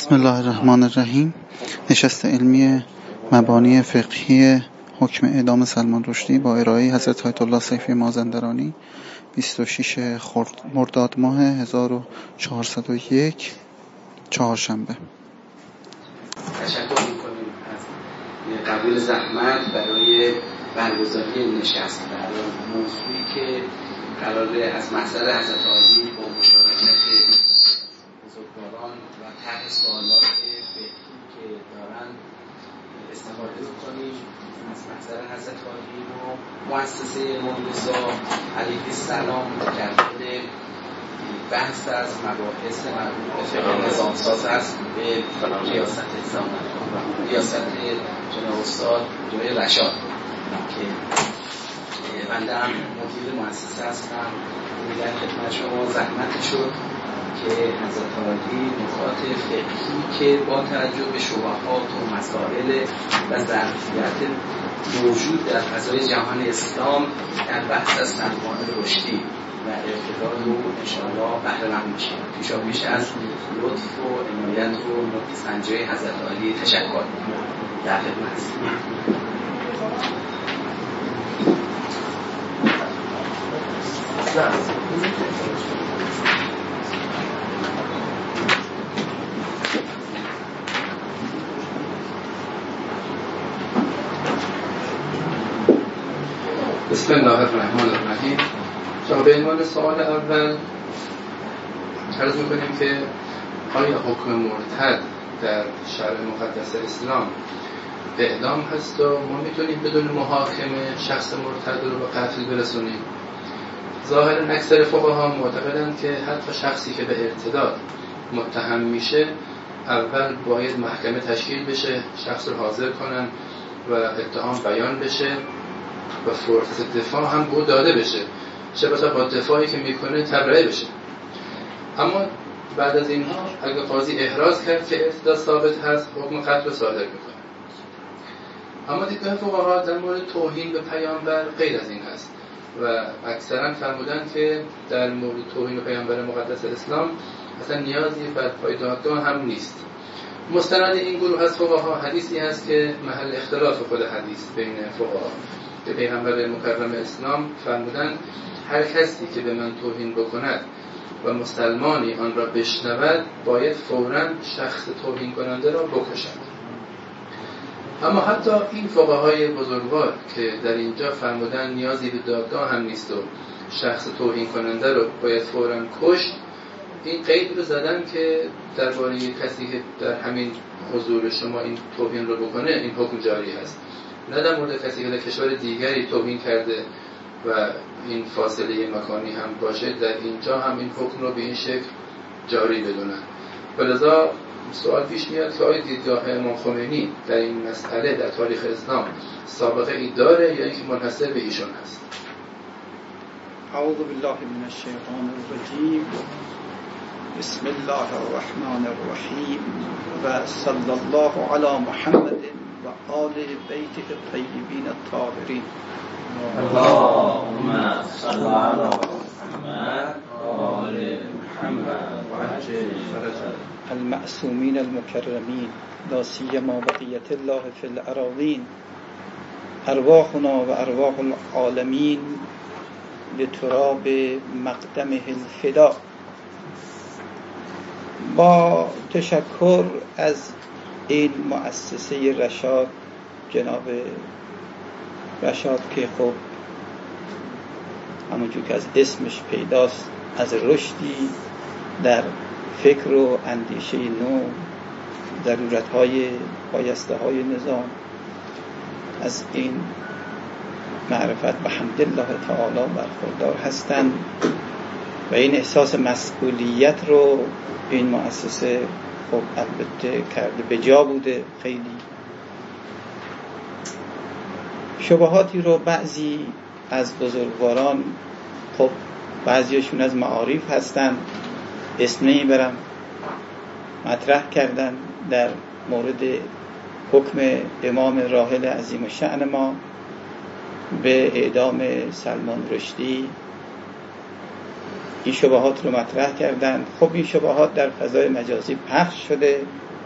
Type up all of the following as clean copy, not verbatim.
بسم الله الرحمن الرحیم. نشست علمی مبانی فقهی حکم اعدام سلمان رشدی با ارائه حضرت آیت الله سیفی مازندرانی 26 مرداد ماه 1401 چهارشنبه. تشکر می‌کنیم از قبول زحمت برای برگزاری این نشست. برای موضوعی که قراره از محضر حضرت عالی با مشارکت بزرگواران و طرح سوالات فقهی که دارن استفاده بکنیم. از محضر حضرت عالی و مؤسسه امام رضا علیه السلام متکفل بحث از مباحث مربوط به فقه نظامساز است به ریاست جناب استاد جای رشاد که بنده هم مدیر مؤسسه هستم. میگن خدمت شما زحمت شد که حضرت عالی نکات فقهی که با توجه به شبهات و مسائل و ظرفیت موجود در فضای جهان اسلام در بحث از سلمان رشدی و ارتداد رو انشاءالله بهره مند میشیم. پیشاپیش از لطف و عنایت و نکته سنجی حضرت عالی تشکر می‌کنم. در خدمت هستیم. بسم الله الرحمن الرحیم. به عنوان سوال اول عرض می‌کنیم که آیا حکم مرتد در شرع مقدس اسلام اعدام هست و ما میتونیم بدون محاکمه شخص مرتد رو به قتل برسونیم؟ ظاهراً اکثر فقها معتقدند که حتی شخصی که به ارتداد متهم میشه اول باید محکمه تشکیل بشه، شخص رو حاضر کنن و اتهام بیان بشه و فرصت دفاع هم بود داده بشه، چه بسا با دفاعی که میکنه تبرئه بشه. اما بعد از اینها اگه قاضی احراز کرد که ارتداد ثابت هست، حکم قتل رو صادر میکنه. اما دیدگاه فقها در مورد توهین به پیامبر غیر از این هست و اکثرا فرمودند که در مورد توهین به پیامبر مقدس اسلام اصلا نیازی بر پای دادگاه هم نیست. مستند این گروه از فقها حدیثی هست که محل اختلاف خود حدیث بین فقها به پیغمبر مکرم اسلام فرمودند هر کسی که به من توهین بکند و مسلمانی آن را بشنود باید فوراً شخص توهین کننده را بکشد. اما حتی این فقهای بزرگوار که در اینجا فرمودن نیازی به دادگاه هم نیست و شخص توهین کننده رو باید فوراً کشت، این قید رو زدن که درباره کسی که در همین حضور شما این توهین رو بکنه این حکم جاری هست، نه در مورد کسی که در کشور دیگری توهین کرده و این فاصله مکانی هم باشه در اینجا هم این حکم رو به این شکل جاری بدونن. ولذا سوال پیش میاد که آیا دیدگاه امام خمینی در این مسئله در تاریخ اسلام سابقه ای داره یا اینکه منحصر به ایشون هست؟ اعوذ بالله من الشیطان الرجیم. بسم الله الرحمن الرحیم و صلی الله علی محمد و آل بیت الطیبین الطاهرین. اللهم صل علی محمد و آل محمد و عجل فرجهم المعصومین المکرمین لا سیما بقیة الله فی الأراضین. ارواحنا و ارواح العالمین لتراب مقدمه الفدا. با تشکر از این مؤسسه رشاد، جناب رشاد که خب همونجور که از اسمش پیداست از رشدی در فکر و اندیشه نو، ضرورت‌های بایسته‌های نظام، از این معرفت به حمدالله تعالی برخوردار هستند و این احساس مسئولیت رو این مؤسسه خب البته کرده، به جا بوده. خیلی شبهاتی رو بعضی از بزرگواران، خب بعضیشون از معارف هستن، اسم نمیبرم، مطرح کردن در مورد حکم امام راحل عظیم الشأن ما به اعدام سلمان رشدی. این شبهات رو مطرح کردن. خب این شبهات در فضای مجازی پخش شده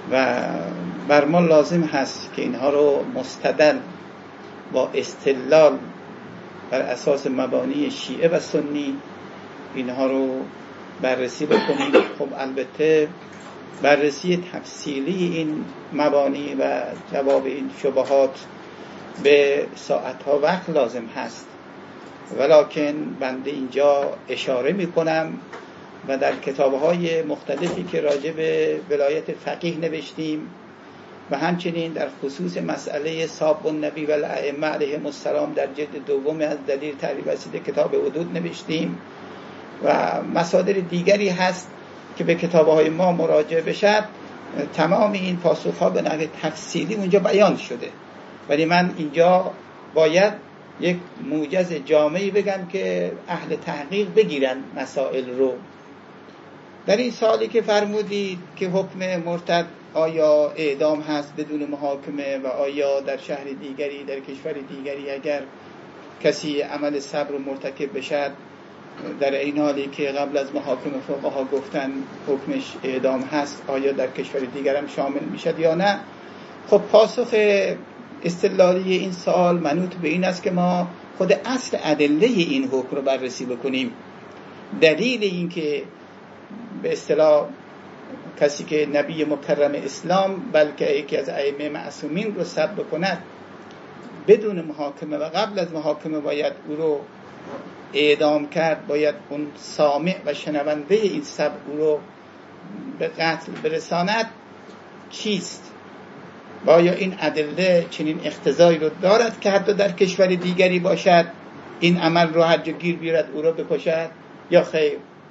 و بر ما لازم هست که اینها رو مستدل با استدلال بر اساس مبانی شیعه و سنی اینها رو بررسی بکنیم. خب البته بررسی تفصیلی این مبانی و جواب این شبهات به ساعتها وقت لازم هست، ولکن بنده اینجا اشاره میکنم و در کتابهای مختلفی که راجع به ولایت فقیه نوشتیم و همچنین در خصوص مسئله ساب النبی و الائمه علیهم السلام در جلد دوم از دلیل تعریف رسیده کتاب حدود نوشتیم و مصادر دیگری هست که به کتابهای ما مراجعه بشد. تمام این پاسخها به نحو تفصیلی اونجا بیان شده، ولی من اینجا باید یک موجز جامعی بگم که اهل تحقیق بگیرن مسائل رو. در این سالی که فرمودید که حکم مرتد آیا اعدام هست بدون محاکمه و آیا در شهر دیگری در کشور دیگری اگر کسی عمل صبر و مرتکب بشد در این حالی که قبل از محاکمه فقها گفتن حکمش اعدام هست، آیا در کشور دیگر هم شامل میشد یا نه؟ خب پاسخ استدلالی این سوال منوط به این است که ما خود اصل ادله این حکم رو بررسی بکنیم. دلیل این که به اصطلاح کسی که نبی مکرم اسلام بلکه یکی از ائمه معصومین رو سب بکند بدون محاکمه و قبل از محاکمه باید او رو اعدام کرد، باید اون سامع و شنونده این سب او رو به قتل برساند، چیست؟ باید این ادله چنین اقتضایی رو دارد که حتی در کشور دیگری باشد این عمل رو هر جا گیر بیارد او رو بکشد یا خیر؟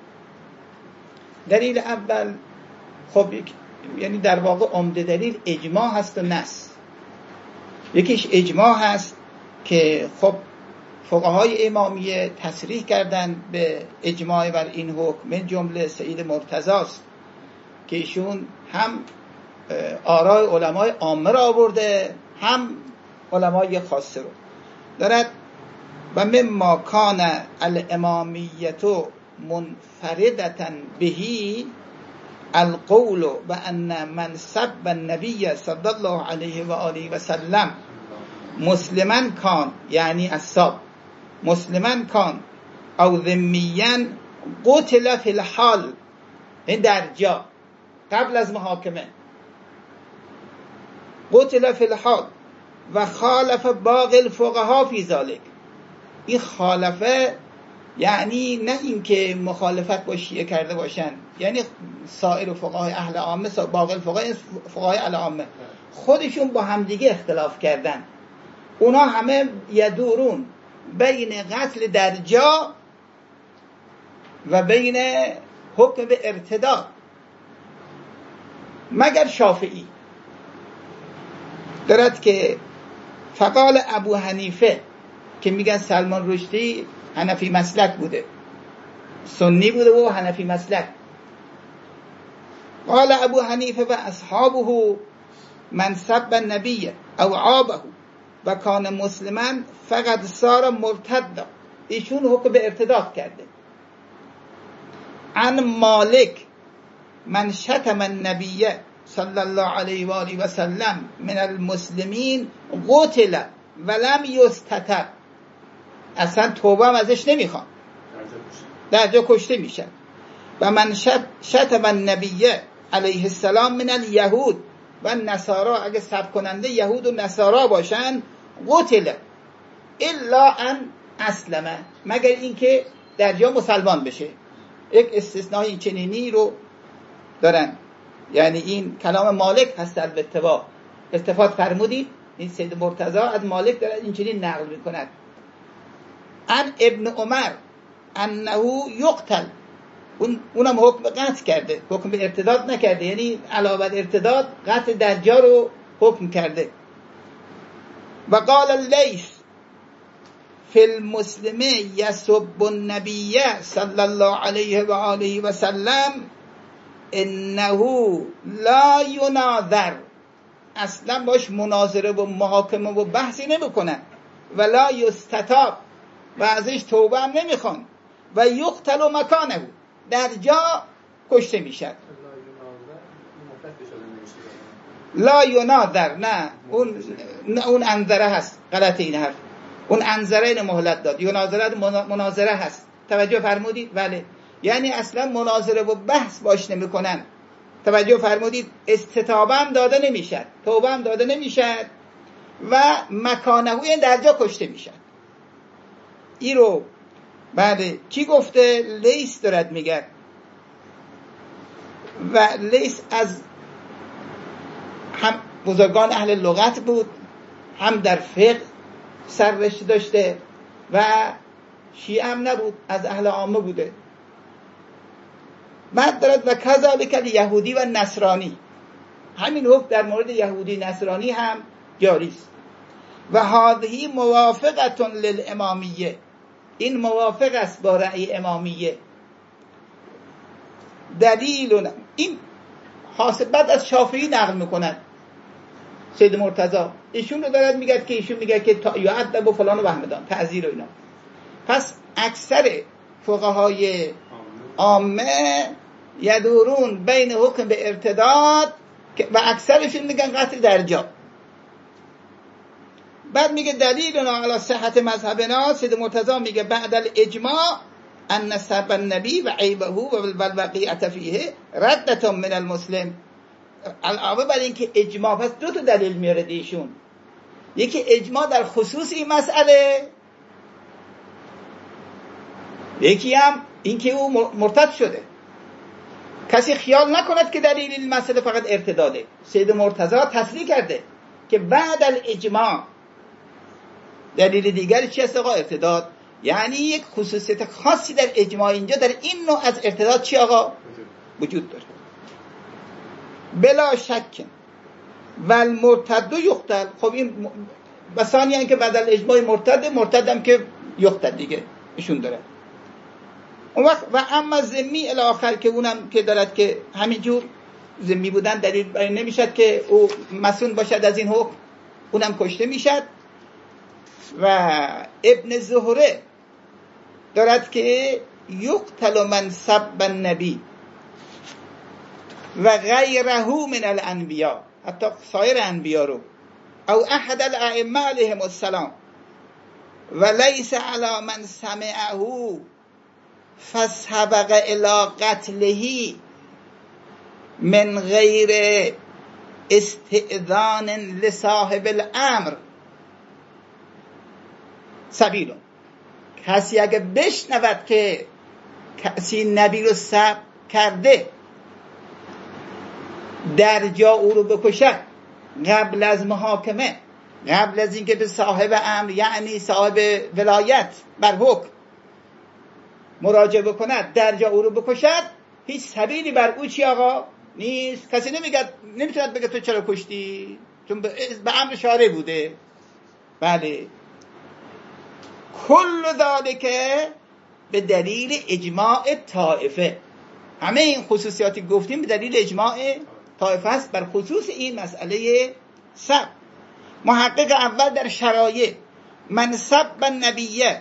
دلیل اول خب یعنی در واقع عمده دلیل اجماع هست و نص. یکیش اجماع هست که خب فقهای امامیه تصریح کردن به اجماع بر این حکم، من جمله سید مرتضی است که ایشون هم آراء علمای عامه را آورده هم علمای خاصه رو دارد. و مما کان الامامیت منفردتا بهی القول و ان من سب النبی صلی الله علیه و آله و سلم مسلمان کان، یعنی الساب مسلمان کان او ذمیاً قتل فی الحال، این در جا قبل از محاکمه قتل فی الحال و خالف باقی الفقها فی ذلک. این خالفه یعنی نه این که مخالفت با شیعه کرده باشن، یعنی سایر فقهای اهل عامه باقی فقهای اهل عامه خودشون با همدیگه اختلاف کردن، اونا همه یدورون بین قتل در جا و بین حکم به ارتداد، مگر شافعی دارد که فقال ابو حنیفه که میگن سلمان رشدی حنفی مسلک بوده، سنی بوده و حنفی مسلک. قال ابو حنیفه و اصحابه من سب النبی او عابه و کان مسلمان فقط صار مرتد، ایشون حکم به ارتداد کرده. عن مالک من شتم النبی صلی الله علیه و آله و سلم من المسلمین قتل ولم یستتب، اصلا توبه هم ازش نمیخوان، در جا کشته میشن. و من شتم النبی علیه السلام من الیهود و نصارا، اگه سب کننده یهود و نصارا باشن قتل الا ان اسلمه، مگر اینکه در جا مسلمان بشه. یک استثنایی چنینی رو دارن، یعنی این کلام مالک هست. البته التفات فرمودید این سید مرتضی از مالک دارد این چنین نقل میکند. ان ابن عمر انه یقتل، اونم حکم قتل کرده، حکم به ارتداد نکرده، یعنی علاوه بر ارتداد قتل در جا رو حکم کرده. و قال اللیث فی المسلم یسب النبی صلی الله علیه و آله و سلم انه لا یناظر، اصلا باش مناظره و محاکمه و بحثی نمیکنن، ولا یستتاب و ازش توبه هم نمیخوان، و یقتل مکانه، در جا کشته میشد. لا یناظر، نه اون انظره هست، غلط این حرف. اون انظره این مهلت داد، یناظره مناظره هست. توجه فرمودید؟ بله، یعنی اصلا مناظره و بحث باش نمی کنن. توجه فرمودید؟ استتابه هم داده نمیشد، توبه هم داده نمیشد و مکانه این درجا کشته میشد. این رو بله کی گفته؟ لیث دارد میگه، و لیث از هم بزرگان اهل لغت بود، هم در فقه سررشته داشته و شیعه هم نبود، از اهل عامه بوده. بعد دارد و کذالک الیهودی و نصرانی، همین حکم در مورد یهودی نصرانی هم جاری است. و هذه موافقه للامامیه، این موافق است با رأی امامیه. دلیل این حاصل بعد از شافعی نقل میکنند. سید مرتضی ایشون رو دارد میگه که ایشون میگه که یعذب و فلان و همدان تعزیر و اینا. پس اکثر فقهای عامه یدورون بین حکم به ارتداد و اکثرشون میگن قتل در جا. بعد میگه دلیلنا علی صحت مذهبنا، سید مرتضی میگه بعد الاجماع ان سب النبی و عیبه و الوقیعه فیه ردة من المسلم. علاوه بر این که اجماع، پس دو تا دلیل میاره ایشون. یکی اجماع در خصوص این مسئله، یکی هم این که او مرتد شده. کسی خیال نکند که دلیل این مسئله فقط ارتداده. سید مرتضی تصریح کرده که بعد الاجماع دلیل دیگری چی است آقا؟ ارتداد. یعنی یک خصوصیت خاصی در اجماع اینجا در این نوع از ارتداد چی آقا؟ وجود داره. بلا شک و المرتد یقتل. خب این بسانی که بعد الاجماع مرتد هم که یقتل دیگه ایشون داره. اون وقت و اما ذمی الی آخر که اونم که دارد که همینجور ذمی بودن دلیل برای نمیشد که او مسئول باشد از این حکم، اونم کشته میشد. و ابن زهره دارد که یقتل من سب النبی و غیره من الانبیاء، حتی سایر انبیا رو، او احد الائمه علیهم السلام، و لیس علی من سمعه فسبق الی قتله من غیر استئذان لصاحب الامر سبیل. کسی اگه بشنود که کسی نبی رو سب کرده در جا او رو بکشد قبل از محاکمه، قبل از اینکه به صاحب امر یعنی صاحب ولایت بر حکم مراجعه بکند، در جا او رو بکشد، هیچ سبیلی بر او چی آقا نیست. کسی نمیتوند بگه تو چرا کشتی، چون به امر شارع بوده. بله، کل ذالک به دلیل اجماع طائفه. همه این خصوصیاتی گفتیم به دلیل اجماع طائفه است بر خصوص این مسئله سب. محقق اول در شرایع من سب النبیه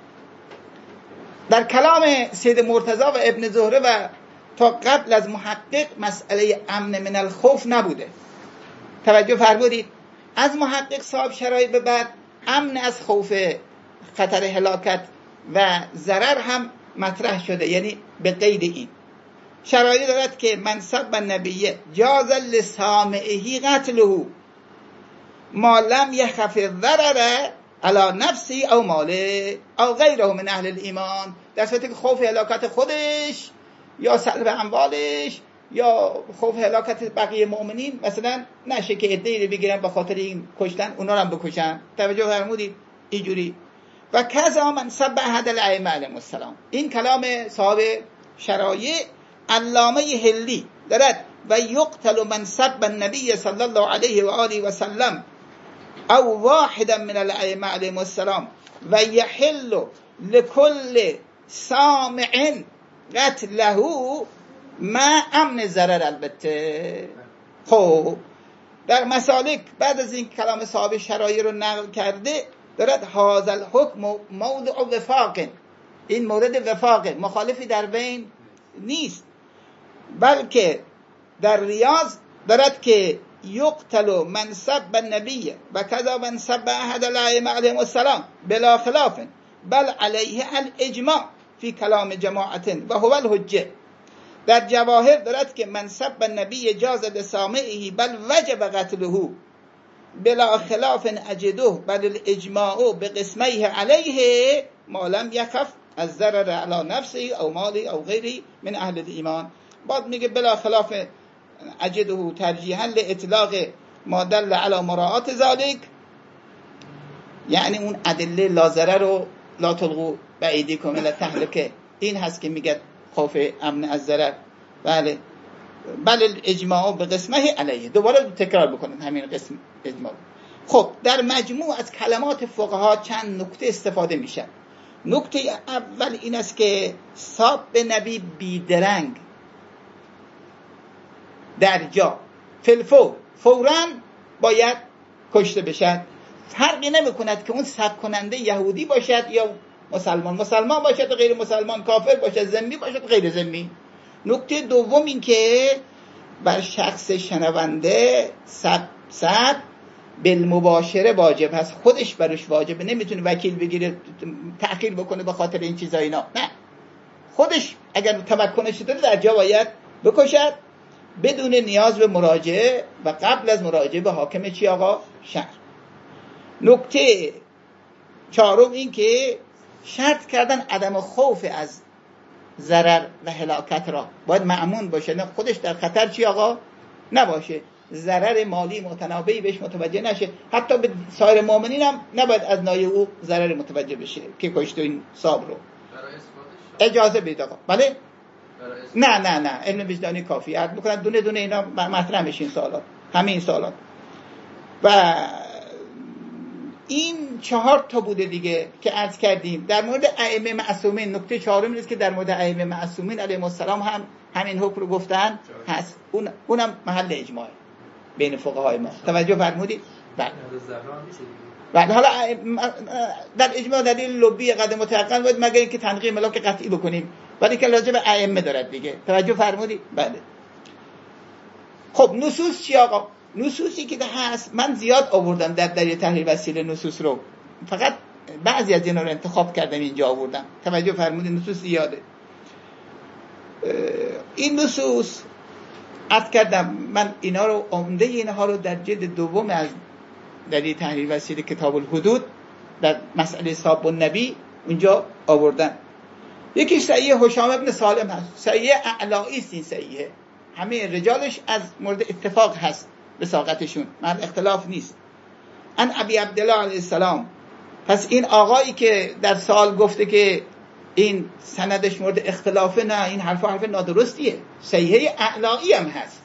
در کلام سید مرتضی و ابن زهره و تا قبل از محقق مسئله امن من الخوف نبوده. توجه فرمودید؟ از محقق صاحب شرایع به بعد امن از خوف خطر هلاکت و ضرر هم مطرح شده، یعنی به قید این شرایع دارد که من سب النبی جاز لسامعه قتله ما لم یخف الضرر علی نفسی او ماله او غیره من اهل الایمان، در صورتی که خوف هلاکت خودش یا سلب اموالش یا خوف هلاکت بقیه مؤمنین مثلا نشه که عده‌ای رو بگیرن به خاطر این کشتن اونا رو هم بکشن. توجه فرمودید؟ اینجوری. و کذا من سب احد الائمه علیهم السلام، این کلام صاحب شرایع علامه هلی دارد و یقتل من سب النبی صلی الله علیه و آله و سلم او واحدا من الائمه علیهم السلام و یحل لكل سامع قتله ما امن ضرر. البته خب در مسالک بعد از این کلام صاحب شرایع رو نقل کرده دارد هذا الحکم موضع وفاق، این مورد وفاقه، مخالفی در بین نیست، بلکه در ریاض دارد که یقتل من سب النبی و کذا من سب احد الائمه علیهم السلام بلا خلاف بل علیه الاجماع فی کلام جماعت و هو الحجه. در جواهر دارد که من سب النبی جاز لسامعه بل وجب قتله بلا خلاف اجده بل الاجماع بقسمیه علیه ما لم یخف از ضرر علی نفسه او مالی او غیری من اهل ایمان. بعد میگه بلا خلاف اجده ترجیحا لاطلاق ما دل علی مراعات ذالک، یعنی اون ادله لازره رو لا تلقوا بایدیکم الی التهلکه، این هست که میگه خوف امن از ضرر. بله بل الاجماع به قسمه علیه، دوباره تکرار بکنن همین قسم اجماع. خب در مجموع از کلمات فقها چند نکته استفاده میشه. نکته اول این است که ساب به نبی بیدرنگ در جا فلفور فوراً باید کشته بشد، فرقی نمی کند که اون سب کننده یهودی باشد یا مسلمان باشد و غیر مسلمان، کافر باشد ذمی باشد غیر ذمی. نکته دوم این که بر شخص شنونده سب بالمباشره واجب هست، خودش برش واجبه، نمیتونه وکیل بگیره تأخیر بکنه به خاطر این چیزا اینا، نه، خودش اگر تمکنش داره در جا باید بکشد بدون نیاز به مراجعه و قبل از مراجعه به حاکم چی آقا؟ شهر. نکته چهارم این که شرط کردن عدم خوف از ضرر و هلاکت را، باید مأمون باشه، نه خودش در خطر چی آقا نباشه، ضرر مالی متنابعی بهش متوجه نشه، حتی به سایر مؤمنین هم نباید از نای او ضرر متوجه بشه که کشته این صاحب رو. اجازه بدید آقا. بله نه علم وجدانی کافی عرض میکنن، دونه دونه اینا مطرح میشه این سوالات، همه این سوالات. و این 4 تا بوده دیگه که عرض کردیم. در مورد ائمه معصومین نکته چهارم است که در مورد ائمه معصومین علیهم السلام هم همین حکم رو گفتن هست، اونم محل اجماعه بین فقهای ما. توجه فرمودید؟ بله. حالا در اجماع دلیل لبی قدم متيقن بود مگر اینکه تنقیح ملاک قطعی بکنیم، ولی که راجع به ائمه دارد دیگه. توجه فرمودید؟ بله. خب نصوص چی آقا؟ نصوصی که هست من زیاد آوردم در دریای تحریر وسیله نصوص رو، فقط بعضی از اینا رو انتخاب کردم اینجا آوردم. توجه فرمودید؟ نصوص زیاده. این نصوص عرض کردم من اینا رو عمده اینها رو در جلد دوم از دریای تحریر وسیله کتاب الحدود در مسئله ساب النبی اونجا آوردن. یکی صحیح هشام ابن سالم هست، صحیح اعلایی است، این صحیحه، همه رجالش از مورد اتفاق هست بساقتشون، من اختلاف نیست. ان ابی عبدالله علیه السلام. پس این آقایی که در سال گفته که این سندش مورد اختلافه، نه، این حرف نادرستیه، صحیح اعلایی هم هست.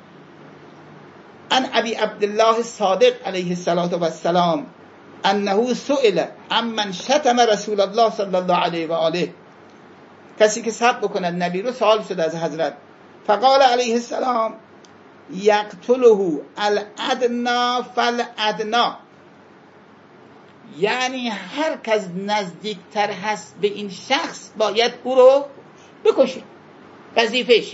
ان ابی عبدالله الصادق علیه السلام انه سئل عمن شتم رسول الله صلی الله علیه و آله، کسی که سب بکند نبی رو سوال شده از حضرت، فقال علیه السلام یقتله الادنا فالادنا، یعنی هر کس نزدیکتر هست به این شخص باید او رو بکشه، وظیفه‌شه.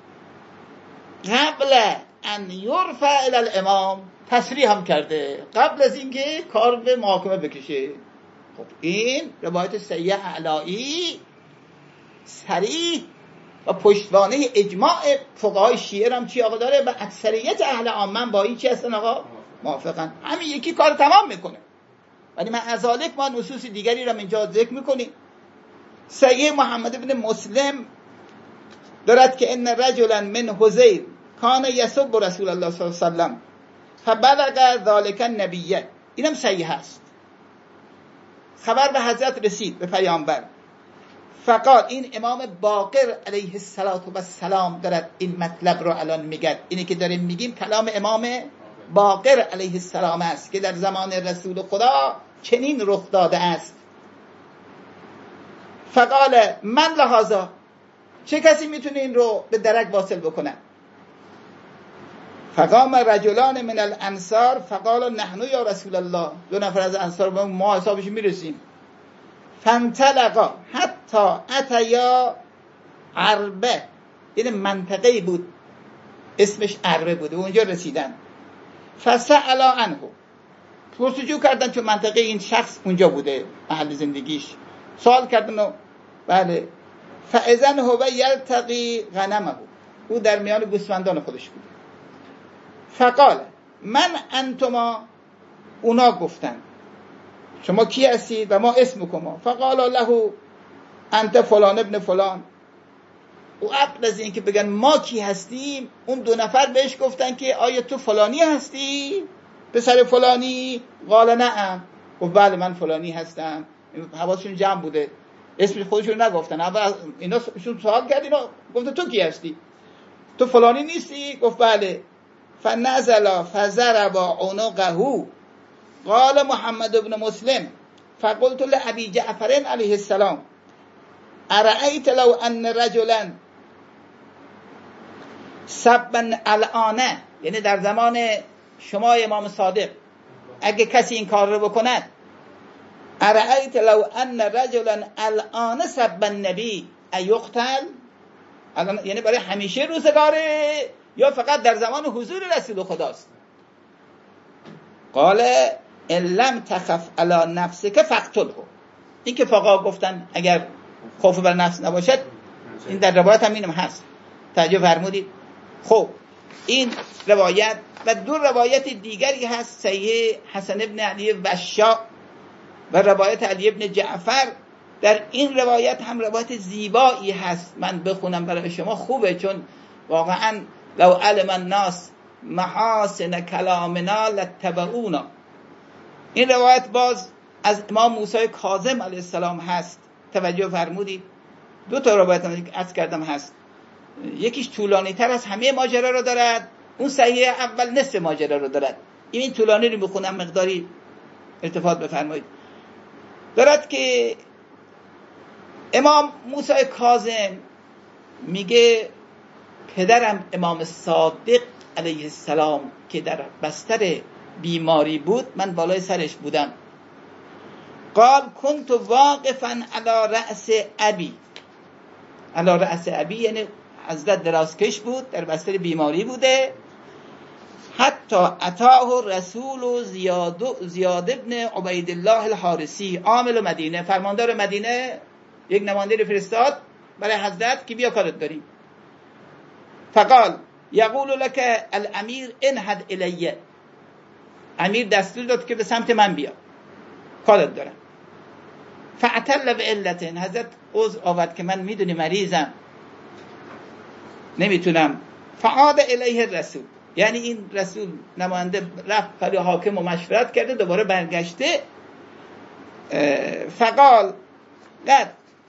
قبل ان یرفع الی الامام، تصریح هم کرده قبل از اینکه کار به محاکمه بکشه. خب این روایت صحیح اعلایی صریح و پشتوانه اجماع فقهای شیعه هم چی آقا داره و اکثریت اهل عامه با این چی هستن آقا؟ موافقن. همین یکی کار تمام میکنه. ولی من ازالک ما نصوص دیگری رو اینجا ذکر میکنیم. صحیح محمد ابن مسلم دارد که ان رجلا من حذیر کان یسب رسول الله صلی الله علیه و سلم فبلغ ذلك النبی، اینم صحیح هست، خبر به حضرت رسید، به پیامبر. فقط این امام باقر علیه السلام دارد این مطلب رو الان میگه. اینی که داریم میگیم کلام امام باقر علیه السلام است که در زمان رسول خدا چنین رخ داده است. فقال من لهذا، چه کسی میتونه این رو به درک واصل بکنه؟ فقام رجلان من الانصار فقال نحن یا رسول الله، 2 نفر از انصار ما حسابش میرسیم. فانطلقا حتی اتیا عربه، این منطقه‌ای بود اسمش عربه بوده، اونجا رسیدن. فسألا عنه، پرسجو کردن، چون منطقه این شخص اونجا بوده، محل زندگیش، سوال کردن و بله. فاذن هو یلتقی غنمه، او در میان گوسفندان خودش بود. فقال من انتما، اونا گفتن شما کی هستید و ما اسمکما. فقال له انت فلان ابن فلان. او قبل از این که بگن ما کی هستیم، اون دو نفر بهش گفتن که آیا تو فلانی هستی، پسر فلانی؟ قال نعم، گفت بله من فلانی هستم. حواسشون جمع بوده، اسم خودشون نگفتن. اول اینا سوال کرد، اینا گفت تو کی هستی، تو فلانی نیستی؟ گفت بله. فنزل فضرب عنقه. قال محمد بن مسلم فقلت لأبي جعفر علیه السلام ارأیت لو ان رجلا سبا الان، یعنی در زمان شما امام صادق اگه کسی این کار رو بکند، ارأیت لو ان رجلا الان سب النبی ایقتل، یعنی برای همیشه روزگاره یا فقط در زمان حضور رسول خداست؟ قال ان لم تخف علی نفسک فقتله. این که فقها گفتن اگر خوف بر نفس نباشد، این در روایت هم اینم هست، توجه فرمودید؟ خب این روایت و دو روایت دیگری هست، صحیح حسن ابن علی وشا و روایت علی ابن جعفر. در این روایت هم روایت زیبایی هست، من بخونم برای شما خوبه، چون واقعا لو علم الناس محاسن کلامنا لاتبعونا. این روایت باز از امام موسی کاظم علیه السلام هست، توجه فرمودید؟ دو تا روایت عرض کردم هست، یکیش طولانی تر از همه ماجرا رو دارد، اون صحیح اول نصف ماجرا رو دارد. این طولانی رو بخونم مقداری التفات بفرمایید. دارد که امام موسی کاظم میگه پدرم امام صادق علیه السلام که در بستر بیماری بود، من بالای سرش بودم. قال كنت واقفا على رأس ابی. على رأس ابی یعنی حضرت درازکش بود، در بستر بیماری بوده. حتی اتاه رسول زیاد ابن عبیدالله الحارسی عامل مدینه، فرماندار مدینه، یک نماینده رو فرستاد برای حضرت که بیا کارت داریم. فقال یقول لك الامیر انهد الیه، امیر دستور داد که به سمت من بیا، کارت دارم. فاعتل بعلت، حضرت عذر آورد که من میدونی مریضم نمیتونم. فعاد الیه الرسول، یعنی این رسول نماینده رفت برای حاکم و مشورت کرده، دوباره برگشته. فقال قد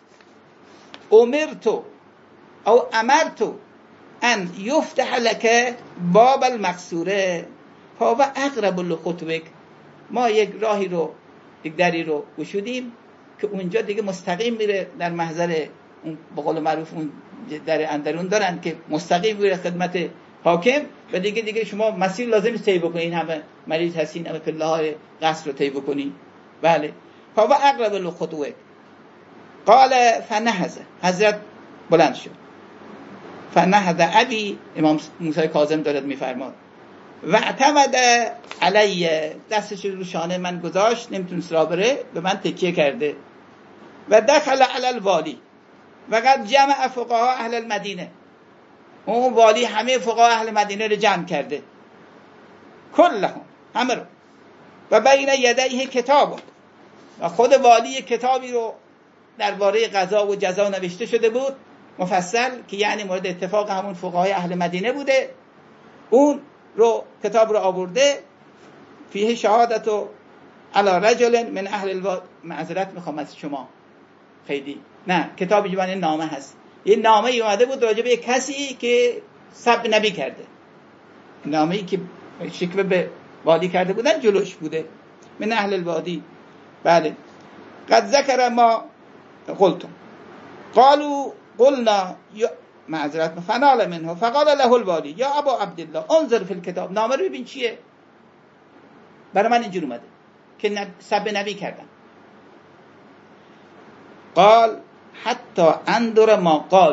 امرت او امرت ان یفتح لك باب المقصوره فهو اقرب لخطوک. ما یک راهی رو، یک دری رو گشودیم که اونجا دیگه مستقیم میره در محضر اون، به قول معروف اون در اندرون دارن که مستقیم میره خدمت حاکم و دیگه شما مسیر لازم نیست طی بکنین، همه مریض هستین، همه پله های قصر رو طی بکنین. بله. فهو اقرب لخطوک. قال فنهض، حضرت بلند شد. فنهض ابی، امام موسی کاظم دارد میفرماد، و اعتمد علیه، دستش رو شانه من گذاشت، نمیتونست راه بره، به من تکیه کرده. و دخل علی الوالی و قد جمع فقها اهل المدینه، اون والی همه فقها اهل مدینه رو جمع کرده، کلهم، همه رو. و بین یدیه کتاب، و خود والی کتابی رو درباره قضا و جزا نوشته شده بود مفصل، که یعنی مورد اتفاق همون فقهای اهل مدینه بوده. اون رو کتاب رو آورده، فیه شهادت و علی رجل من اهل الواد. معذرت میخوام از شما، خیلی نه، کتابی جوان نامه هست، یه نامه اومده بود راجع به کسی که سب نبی کرده، نامه‌ای که شکوه به والی کرده بودن جلوش بوده، من اهل الوادی. بله. قد ذکر ما قلتم قالوا قلنا معذرت فنال منه فقال له الوالی یا ابا عبدالله انظر فی الکتاب. نامه رو ببین چیه، برای من اینجور اومده که سب نبی کردن. قال حتی اندر ما قالوا،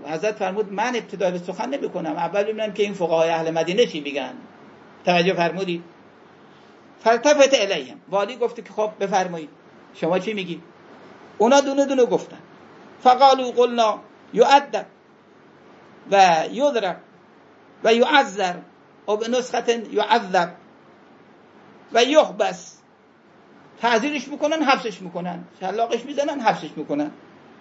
حضرت فرمود من ابتدا به سخن نمی کنم، اول ببینم که این فقهای اهل مدینه چی میگن. توجه فرمودید؟ فالتفت الیهم، والی گفت که خب بفرمایید شما چی میگی؟ اونا دونه دونه گفتن. فقالوا قلنا یؤدب و یضرب و یعذر او به نسخت یعذب و یحبس، تعذیرش میکنن، حبسش میکنن، شلاقش میزنن، حبسش میکنن.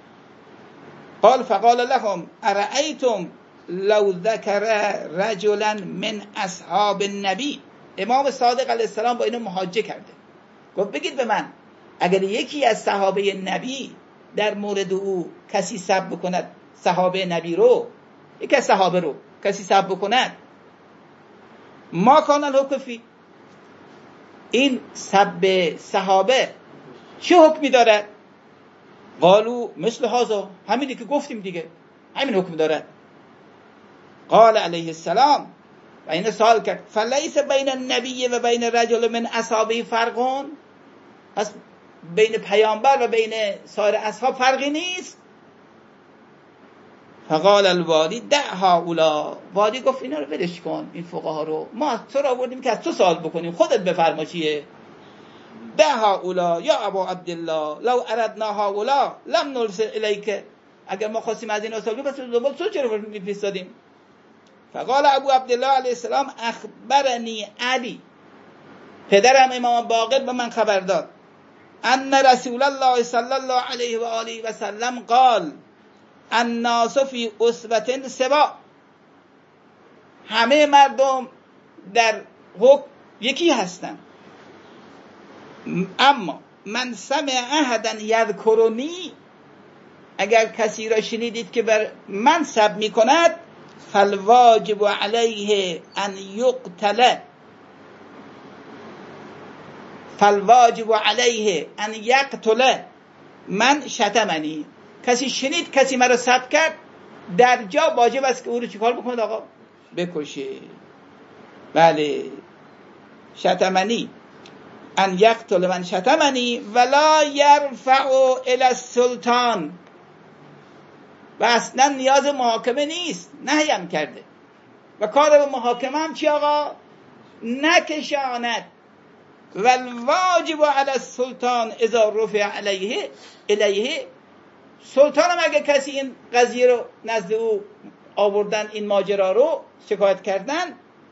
فقال لهم ارأیتم لو ذکر رجلا من اصحاب النبی. امام صادق علیه السلام با اینو محاجه کرده، گفت بگید به من اگر یکی از صحابه نبی در مورد او کسی سب بکند، صحابه نبی رو، یکی از صحابه رو کسی سب بکند، ما کان الحکم فی، این سب صحابه چه حکمی دارد؟ قالو مثل هذا، همینی که گفتیم دیگه، همین حکم دارد. قال علیه السلام، و این سوال کرد، فلیس بین النبی و بین رجل من اصحابه فرقون، پس بین پیامبر و بین سایر اصحاب فرقی نیست؟ فقال الوالی دع هؤلاء، والی گفت اینا رو ولش کن، این فقها رو ما تو را آوردیم که از تو سوال بکنیم، خودت بفرما چیه. دع هؤلاء یا ابا عبدالله لو اردنا هؤلاء لم نرسل الیک، اگر ما خواستیم از این سوال بکنیم پس دنبال تو چرا میفرستادیم؟ فقال ابو عبدالله علیه السلام اخبرنی علی، پدرم امام باقر به من خبر داد، ان رسول الله صلی الله علیه و آله و سلم قال الناس فی اسوة سواء، همه مردم در حکم یکی هستند، اما من سمع احدا یذکرنی، اگر کسی را شنیدید که بر من سب می کند، فالواجب علیه ان یقتل، فالواجب علیه ان یقتل من شتمنی، کسی شنید کسی مرا سب کرد، در جا واجب است که او رو چیکار بکنه آقا؟ بکشه. بله، شتمنی ان یقتل من شتمنی ولا یرفع الی السلطان، و اصلا نیاز محاکمه نیست، نهیم کرده و کار به محاکمه هم چی آقا؟ نکشاند. والواجب علی السلطان اذا رفع الیه، سلطان هم اگه کسی این قضیه رو نزد او آوردن، این ماجرا رو شکایت کردن،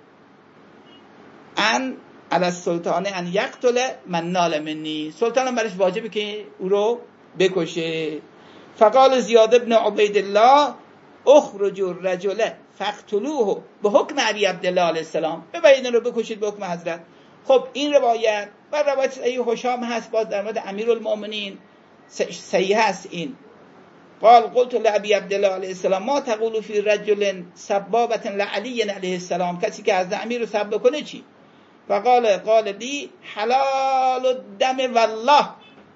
ان علی السلطان ان یقتل من نال منی، سلطان هم برش واجبه که او رو بکشه. فقال زیاد بن عبید الله اخرجوا الرجل فاقتلوه به حکم علی عبدالله علیه السلام، ببرید رو بکشید به حکم حضرت. خب این روایت و روایت صحیح هشام هست، باز در مورد امیرالمؤمنین صحیح هست. این قال قلت لابی عبدالله علیه السلام ما تقول فی رجل سبابة لعلی علیه السلام، کسی که از امیر رو سب بکنه چی؟ قال لی حلال الدم والله،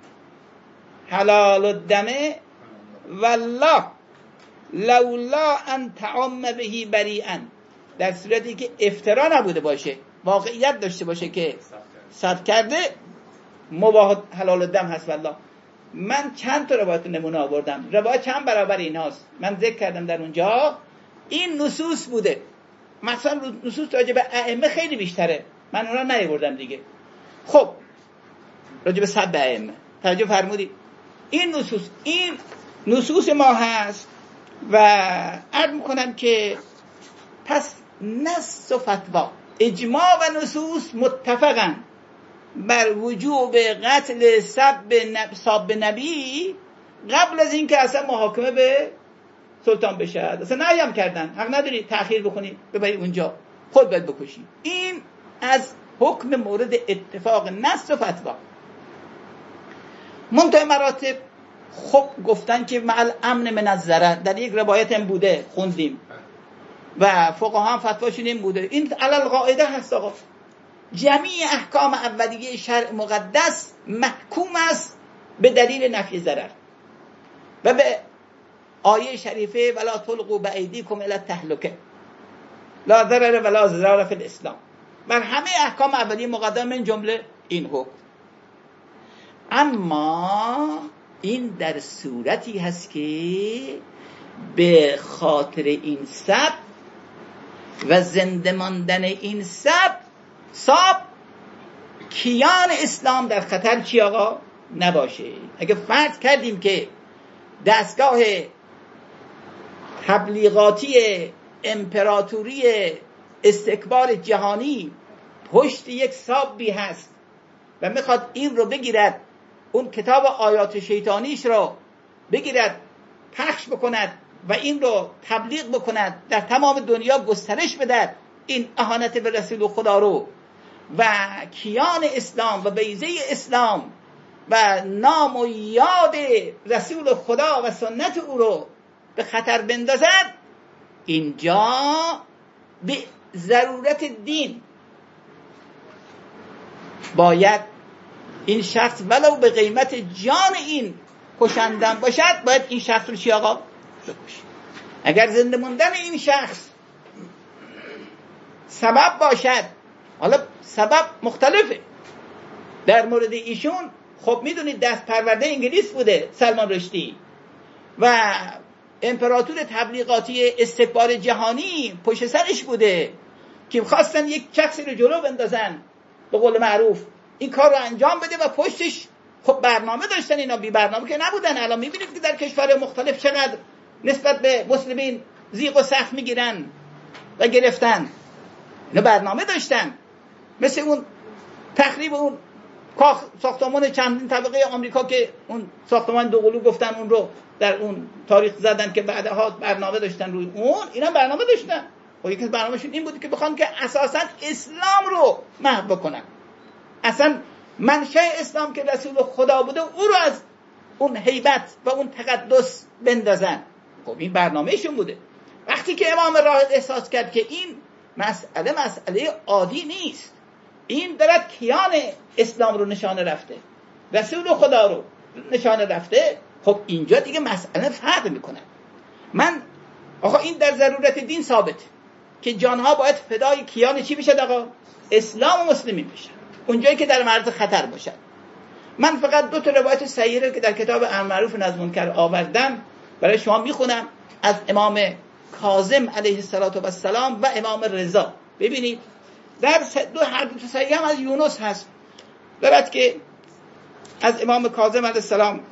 حلال الدم والله لولا ان تعم به بریئا، در صورتی که افترا نبوده باشه، واقعیت داشته باشه که سب کرده، مباح حلال الدم هست والله. من چند تا روایت نمونه آوردم، روایت چند برابر ایناست، من ذکر کردم در اونجا، این نصوص بوده، مثلا نصوص راجع به ائمه خیلی بیشتره، من اونا نیاوردم دیگه. خب راجع به سب ائمه توجه فرمودید، این نصوص ما هست و عرض میکنم که پس نص و فتوا، اجماع و نصوص متفقن بر وجوب قتل سب نبی قبل از اینکه اصلا محاکمه به سلطان بشه. اصلا نهیم کردن، حق نداری تأخیر بکنی ببری اونجا، خود باید بکشی. این از حکم مورد اتفاق نص و فتوا. منتهی مراتب خب گفتن که مع الامن من الضرر، در یک روایت هم بوده خوندیم و فقها هم فتواشون این بوده، این علل قاعده هست آقا، جمیع احکام اولیه شرع مقدس محکوم است به دلیل نفی ضرر و به آیه شریفه ولا تلقوا بایدیکم الی التهلکه لا ضرر ولا ضرار فی الاسلام، بر همه احکام اولیه مقدم من جمله این حکم. اما این در صورتی هست که به خاطر این سب و زنده ماندن این ساب کیان اسلام در خطر چی آقا؟ نباشه. اگه فرض کردیم که دستگاه تبلیغاتی امپراتوری استکبار جهانی پشت یک سابی هست و میخواد این رو بگیرد، اون کتاب آیات شیطانیش رو بگیرد پخش بکند و این رو تبلیغ بکند، در تمام دنیا گسترش بدهد این اهانت به رسول خدا رو و کیان اسلام و بیضه اسلام و نام و یاد رسول خدا و سنت او رو به خطر بندازد، اینجا به ضرورت دین باید این شخص ولو به قیمت جان این کشندن باشد، باید این شخص رو چی آقا؟ بکشید. اگر زنده موندن این شخص سبب باشد، حالا سبب مختلفه در مورد ایشون، خب میدونید دست پرورده انگلیس بوده سلمان رشدی و امپراتور تبلیغاتی استکبار جهانی پشت سرش بوده که خواستن یک شخصی رو جلو بندازن به قول معروف این کار رو انجام بده و پشتش خب برنامه داشتن. اینا بی برنامه که نبودن. الان میبینید که در کشور مختلف چقدر نسبت به مسلمین زیغ و سخت میگیرن و گرفتن. اینا برنامه داشتن، مثل اون تخریب اون ساختمان چندین طبقه آمریکا که اون ساختمان دوقلو گفتن اون رو در اون تاریخ زدن که بعدها برنامه داشتن روی اون. اینا برنامه داشتن. و یکی از برنامه‌شون این بود که بخوان که اساساً اسلام رو محو بکنن، اصلا منشأ اسلام که رسول خدا بوده او رو از اون هیبت و اون تقدس بندازن. خب این برنامه‌شون بوده. وقتی که امام راحل احساس کرد که این مسئله عادی نیست، این دارد کیان اسلام رو نشانه رفته، رسول خدا رو نشانه رفته، خب اینجا دیگه مسئله فرق میکنه. آقا این در ضرورت دین ثابت که جانها باید فدای کیان چی بشد آقا؟ اسلام و مسلمین بشن اونجایی که در معرض خطر باشد. من فقط 2 روایت صحیحه که در کتاب امر معروف نهی از منکر آوردم برای شما میخونم از امام کاظم علیه السلام و امام رضا. ببینید در هر دو صحیح هم از یونس هست، دارد که از امام کاظم علیه السلام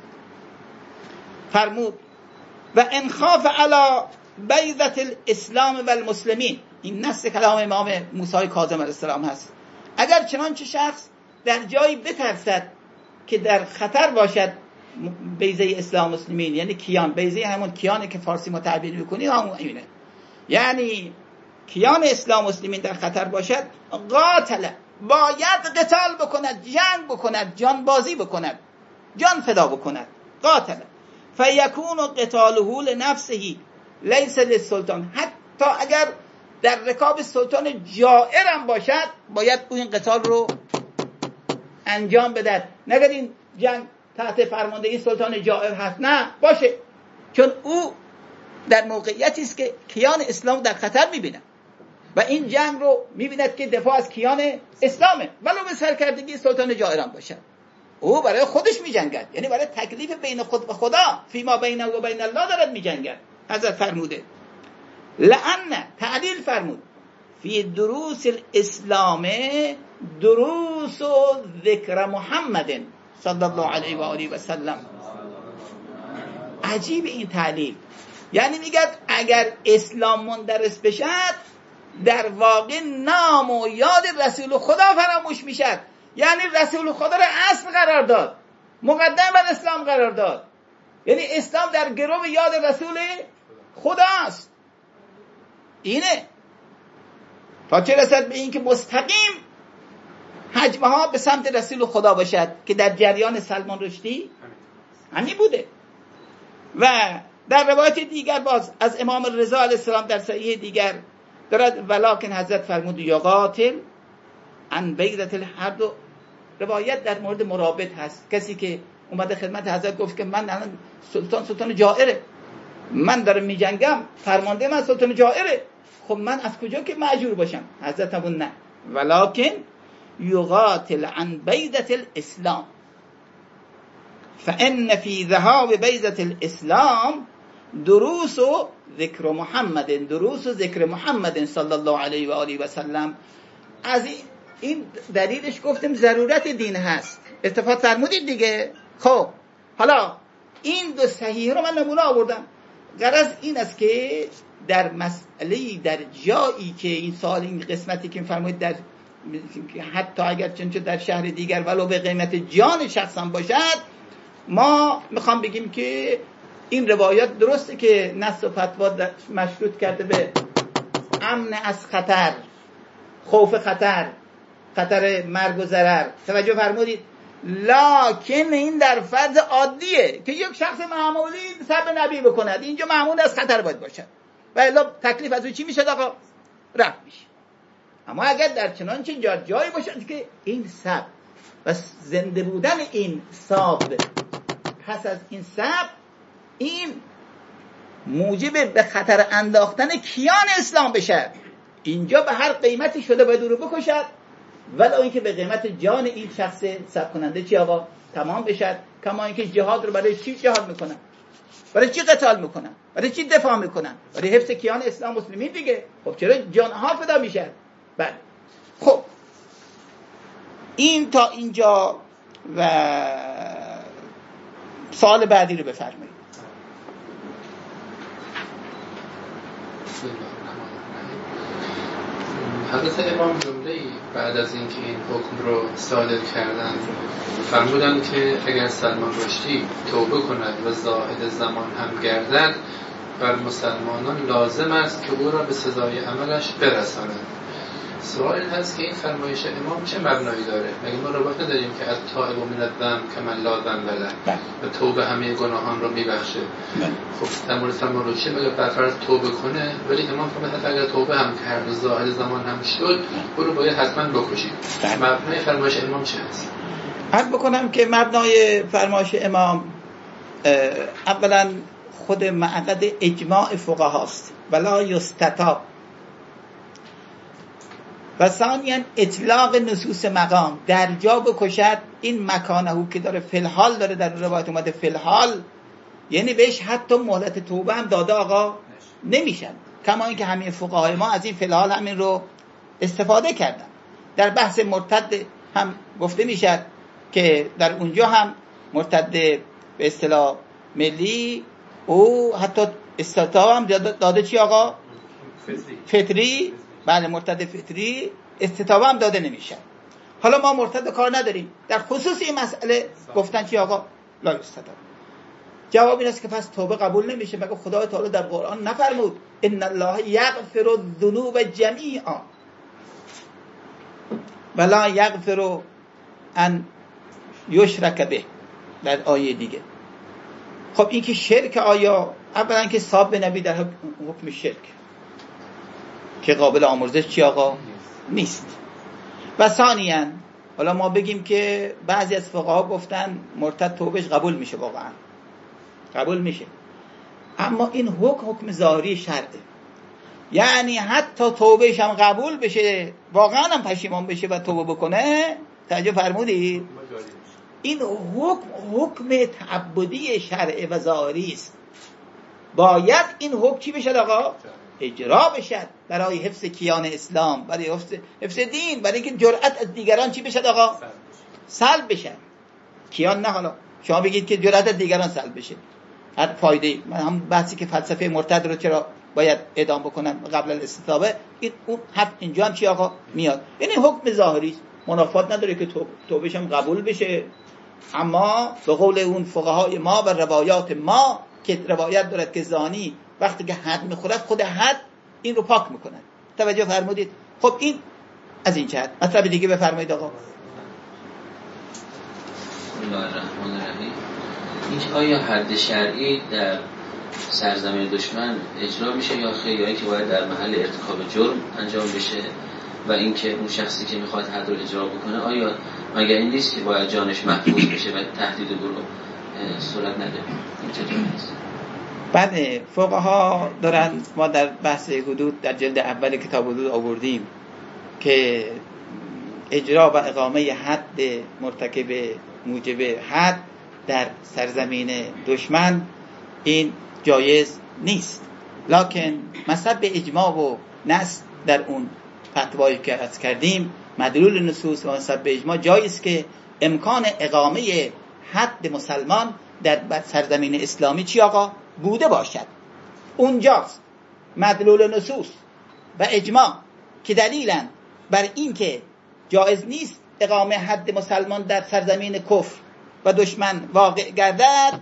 فرمود و انخاف علی بیضة الاسلام و المسلمین. این نص کلام امام موسی کاظم علیه السلام هست. اگر چنانچه شخص در جایی بترسد که در خطر باشد بیضه اسلام مسلمین، یعنی کیان، بیضه همون کیانه که فارسی ما تعبیر میکنیم همون اینه، یعنی کیان اسلام مسلمین در خطر باشد، قاتل، باید قتال بکند، جنگ بکند، جان بازی بکند، جان فدا بکند. قاتل فیکون قتاله لنفسه لیس للسلطان. حتی اگر در رکاب سلطان جائر هم باشد باید این قتال رو انجام بدهد. نگه این جنگ تحت فرماندهی سلطان جائر هست، نه باشه، چون او در موقعیتی است که کیان اسلام در خطر میبیند و این جنگ رو میبیند که دفاع از کیان اسلامه، ولو به سرکردگی سلطان جائر هم باشد. او برای خودش میجنگد، یعنی برای تکلیف بین خود و خدا، فیما بینه و بین الله دارد میجنگد. حضرت فرموده لأن، تعلیل فرمود، فی دروس الاسلام دروس و ذکر محمد صلی الله علیه و آله و سلم. عجیب این تعلیل، یعنی میگه اگر اسلام مندرس بشد در واقع نام و یاد رسول خدا فراموش میشد. یعنی رسول خدا را اصل قرار داد، مقدم بر اسلام قرار داد، یعنی اسلام در گرو یاد رسول خداست. اینه تا چه رسد به این که مستقیم حجمه ها به سمت رسول خدا باشد که در جریان سلمان رشدی همین بوده. و در روایت دیگر باز از امام رضا علیه السلام در صحیح دیگر دارد ولکن حضرت فرمود یقاتل عن بیضة الحرب. روایت در مورد مرابط هست، کسی که اومده خدمت حضرت گفت که من سلطان جائره، من دارم می جنگم، فرمانده من سلطان جائره، خب من از کجا که مأجور باشم؟ حضرت همون نه، ولکن یقاتل عن بیضة الاسلام فان فی ذهاب بیضة الاسلام دروس و ذکر محمد صلی الله علیه و آله و سلم. از این دلیلش گفتیم ضرورت دین هست. استفاده فرمودید دیگه. خب حالا این دو صحیح رو من نمونه آوردم. غرض این است که در مسئله، در جایی که این سال، این قسمتی که فرمودید، در حتی اگر چنچه در شهر دیگر ولو به قیمت جان شخصا باشد، ما میخوام بگیم که این روایات درسته که نص و فتوا مشروط کرده به امن از خطر، خوف خطر مرگ و ضرر. توجه فرمودید؟ لکن این در فرض عادیه که یک شخص معمولی سب نبی بکند، اینجا معمول از خطر باید باشد و الا تکلیف از او چی میشه آقا؟ رفت میشه. اما اگر در چنانچه جایی باشد که این سب و زنده بودن این ساب پس از این سب این موجب به خطر انداختن کیان اسلام بشه، اینجا به هر قیمتی شده باید او رو بکشد، ولی اینکه به قیمت جان این شخص سب کننده چی آقا تمام بشد. کما اینکه جهاد رو برای چی جهاد میکنن؟ برای چی قتال میکنن؟ برای چی دفاع میکنن؟ برای حفظ کیان اسلام مسلمین دیگه. خب چرا جانها فدا میشه؟ بله. خب این تا اینجا و سوال بعدی رو بفرمایید. حضرت امام جمله‌ای بعد از اینکه این حکم رو صادر کردن فرمودن که اگر سلمان رشدی توبه کند و زاهد زمان هم گردد بر مسلمانان لازم است که او را به سزای عملش برسانند. سوال هست که این فرمایش امام چه مبنایی داره؟ مگه ما روایت نداریم که التائب من الذنب کمن لا ذنب له و توبه همه گناهان رو میبخشه؟ خب در مورد سلمان رشدی مگه برفرض توبه کنه، ولی امام فرمود اگر توبه هم کرد و زاهد زمان هم شد او رو باید حتما بکشید. مبنای فرمایش امام چه هست؟ عرض بکنم که مبنای فرمایش امام اولا خود معقد اجماع فقها است ولا یستتاب، و ثانیاً اطلاق نصوص مقام در جا بکشد. این مکانهو که داره فلحال داره در روایت اومده فلحال، یعنی بهش حتی مهلت توبه هم داده آقا نمیشن. کما اینکه همین فقهای ما از این فلحال همین رو استفاده کردن. در بحث مرتد هم گفته میشد که در اونجا هم مرتد به اصطلاح ملی او حتی استتاب هم داده چی آقا؟ فطری. بله مرتد فطری استتابه هم داده نمیشه. حالا ما مرتد کار نداریم، در خصوص این مسئله گفتن چی آقا؟ لا استتاب. جواب این است که پس توبه قبول نمیشه، مگه خدای تعالی در قرآن نفرمود ان الله یغفر الذنوب جمیعا ولا یغفر ان یشرک به در آیه دیگه. خب این که شرک، آیا اولا که صاحب نبی در حکم شرک که قابل آمرزش چی آقا؟ نیست. و ثانیاً حالا ما بگیم که بعضی از فقها گفتن مرتد توبهش قبول میشه، واقعا قبول میشه، اما این حکم ظاهری شرعه، یعنی حتی توبهش هم قبول بشه واقعا هم پشیمان بشه و توبه بکنه، توجه فرمودید؟ این حکم تعبدی شرعه و ظاهری است. باید این حکم چی بشه آقا؟ اجرا بشد برای حفظ کیان اسلام، برای حفظ دین، برای اینکه جرأت از دیگران چی بشد آقا؟ سلب بشه. کیان نه، حالا شما بگید که جرأت از دیگران سلب بشه، هر فایده. من هم بحثی که فلسفه مرتد رو چرا باید اعدام بکنن قبل الاستتابه، این اون حق اینجا هم چی آقا میاد. این حکم ظاهری منافات نداره که توبهش هم قبول بشه، اما به قول اون فقهای ما و روایات ما که روایت دارد که زانی وقتی که حد میخورد خود حد این رو پاک میکنن. توجه فرمودید؟ خب این از این جهت. مطلب دیگه بفرمایید آقا. بسم الله الرحمن الرحیم. این آیا حد شرعی در سرزمین دشمن اجرا میشه یا خیر، یا اینکه باید در محل ارتکاب جرم انجام بشه؟ و اینکه اون شخصی که میخواد حد رو اجرا بکنه آیا مگر این نیست که باید جانش محفوظ بشه و تهدید او رو صورت نده؟ این چطور نیست؟ بعد فقها دارن، ما در بحث حدود در جلد اول کتاب حدود آوردیم که اجرا و اقامه حد مرتکب موجب حد در سرزمین دشمن این جایز نیست. لکن مذهب به اجماع و نص در اون فتوایی که عرض کردیم مدلول نصوص و مذهب به اجماع جایز که امکان اقامه حد مسلمان در سرزمین اسلامی چی آقا بوده باشد. اونجاست مدلول نصوص و اجماع که دلیلن بر این که جایز نیست اقامه حد مسلمان در سرزمین کفر و دشمن واقع گردد.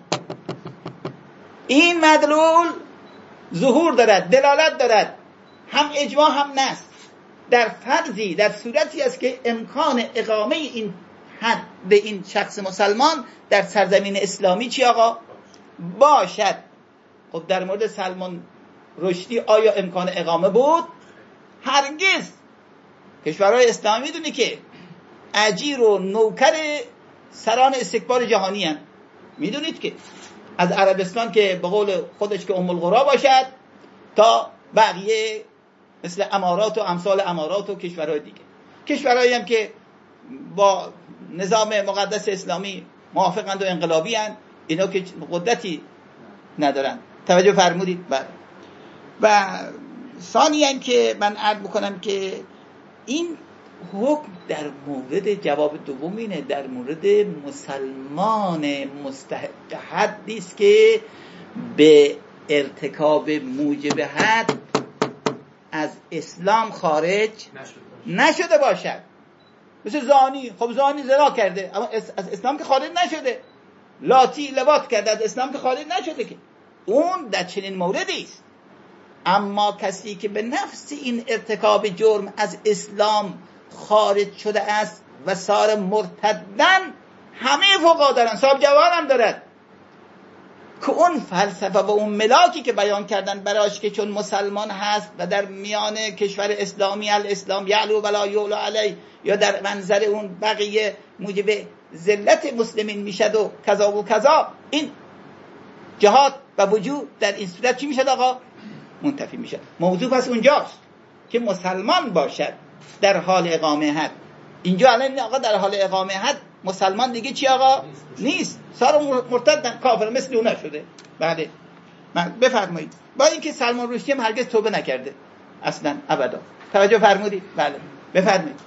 این مدلول ظهور دارد، دلالت دارد، هم اجماع هم نص در فرضی، در صورتی است که امکان اقامه این حد به این شخص مسلمان در سرزمین اسلامی چی آقا باشد. خب در مورد سلمان رشدی آیا امکان اقامه بود؟ هرگز. کشورهای اسلامی میدونی که اجیر و نوکر سران استکبار جهانی هستند. میدونید که از عربستان که به قول خودش که ام القرا باشد تا بقیه مثل امارات و امثال امارات و کشورهای دیگه، کشورهایی هم که با نظام مقدس اسلامی موافقند و انقلابی هستند، اینا که قدرتی ندارن. توجه فرمودید؟ و ثانیاً که من عرض بکنم که این حکم در مورد جواب دوم اینه، در مورد مسلمان مستحق حدی است که به ارتکاب موجب حد از اسلام خارج نشده باشد. مثل زانی، خب زانی زنا کرده اما از اسلام که خارج نشده، لاتی لواط کرده از اسلام که خارج نشده، که اون در چنین موردی است. اما کسی که به نفس این ارتکاب جرم از اسلام خارج شده است و صار مرتدن، همه فقها دارن، صاحب جواهر هم دارد که اون فلسفه و اون ملاکی که بیان کردن براش که چون مسلمان هست و در میان کشور اسلامی الاسلام یعلو ولا یعلو علی، یا در منظر اون بقیه موجب ذلت مسلمین میشد و کذا و کذا، این جهاد و وجود در این صورت چی میشد آقا؟ منتفی میشد. موضوع پس اونجاست که مسلمان باشد در حال اقامه حد. اینجا الان آقا در حال اقامه حد مسلمان دیگه چی آقا؟ نیست، سار مرتد کافر مثل اونا شده. بله بفرمایید. با اینکه سلمان رشدی هم هرگز توبه نکرده اصلا ابدا. توجه فرمودید؟ بله بفرمایید.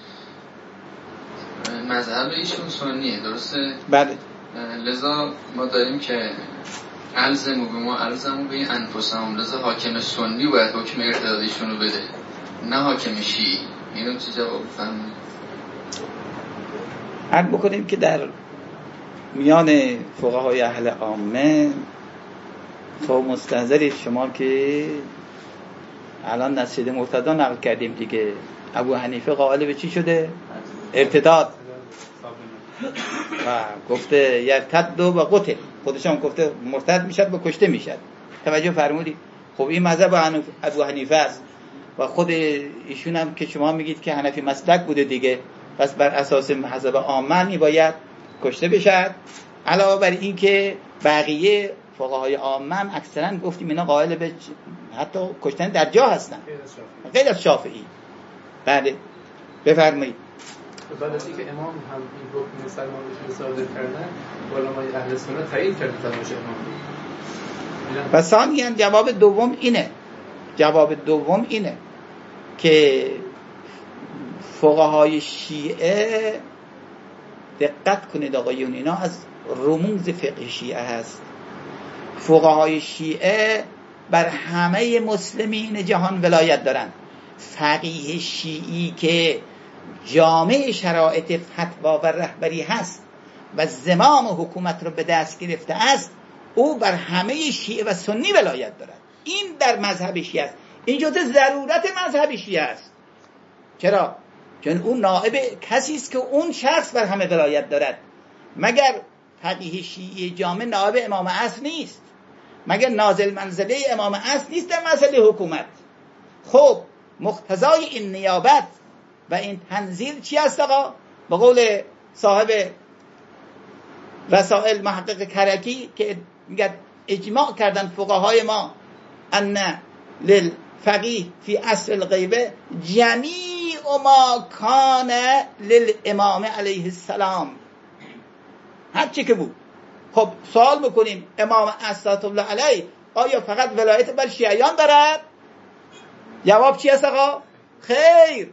مذهب ایشون سنیه، درسته؟ بله. لذا ما داریم که الزمو به ما الزمو به انفسهم، لذا حاکم سنی باید حکم ارتدادشون رو بده، نه حاکم شیعی. اینو چی جواب بفرمایید؟ عرض بکنیم که در میان فقهای اهل عامه خب مستحضرید شما که الان نصیحت مرتضی نقل کردیم دیگه، ابو حنیفه قائل به چی شده؟ ارتداد. و گفته یرتد و قتل، خودش هم گفته مرتد میشد و کشته میشد. توجه فرمودید؟ خب این مذهب ابو حنیفه است و خود ایشون هم که شما میگید که حنفی مسلک بوده دیگه، پس بر اساس مذهب عامه میباید کشته بشد. علاوه بر این که بقیه فقهای عامه اکثرا گفتیم اینا قائل به حتی کشتن در جا هستن غیر از شافعی. بله بفرمایید. بعد از اینکه امام هم این حکم مسلمان رو صادر کردن، علمای اهل سنت تایید کردن تماش امام. و ثانیاً جواب دوم اینه که فقهای شیعه، دقت کنید آقایون، اینا از رموز فقه شیعه هست. فقهای شیعه بر همه مسلمین جهان ولایت دارند. فقیه شیعی که جامع شرایط فتوا و رهبری هست و زمام حکومت رو به دست گرفته است، او بر همه شیعه و سنی ولایت دارد. این در مذهب شیعه است. این جزء ضرورت مذهب شیعه است. چرا؟ چون اون نائب کسی است که اون شخص بر همه ولایت دارد. مگر فقیه شیعی جامع نائب امام عصر نیست؟ مگر نازل منزله امام عصر نیست در مسئله حکومت؟ خب مقتضای این نیابت و این تنزیل چی است آقا؟ به قول صاحب رسائل محقق کرکی که میگه اجماع کردن فقهای ما ان للفقیه فی عصر الغیبه جمیع ما کان للامام علیه السلام، هر چی که بود. خب سوال بکنیم امام عصر الله علیه آیا فقط ولایت بر شیعیان دارد؟ جواب چی است آقا؟ خیر.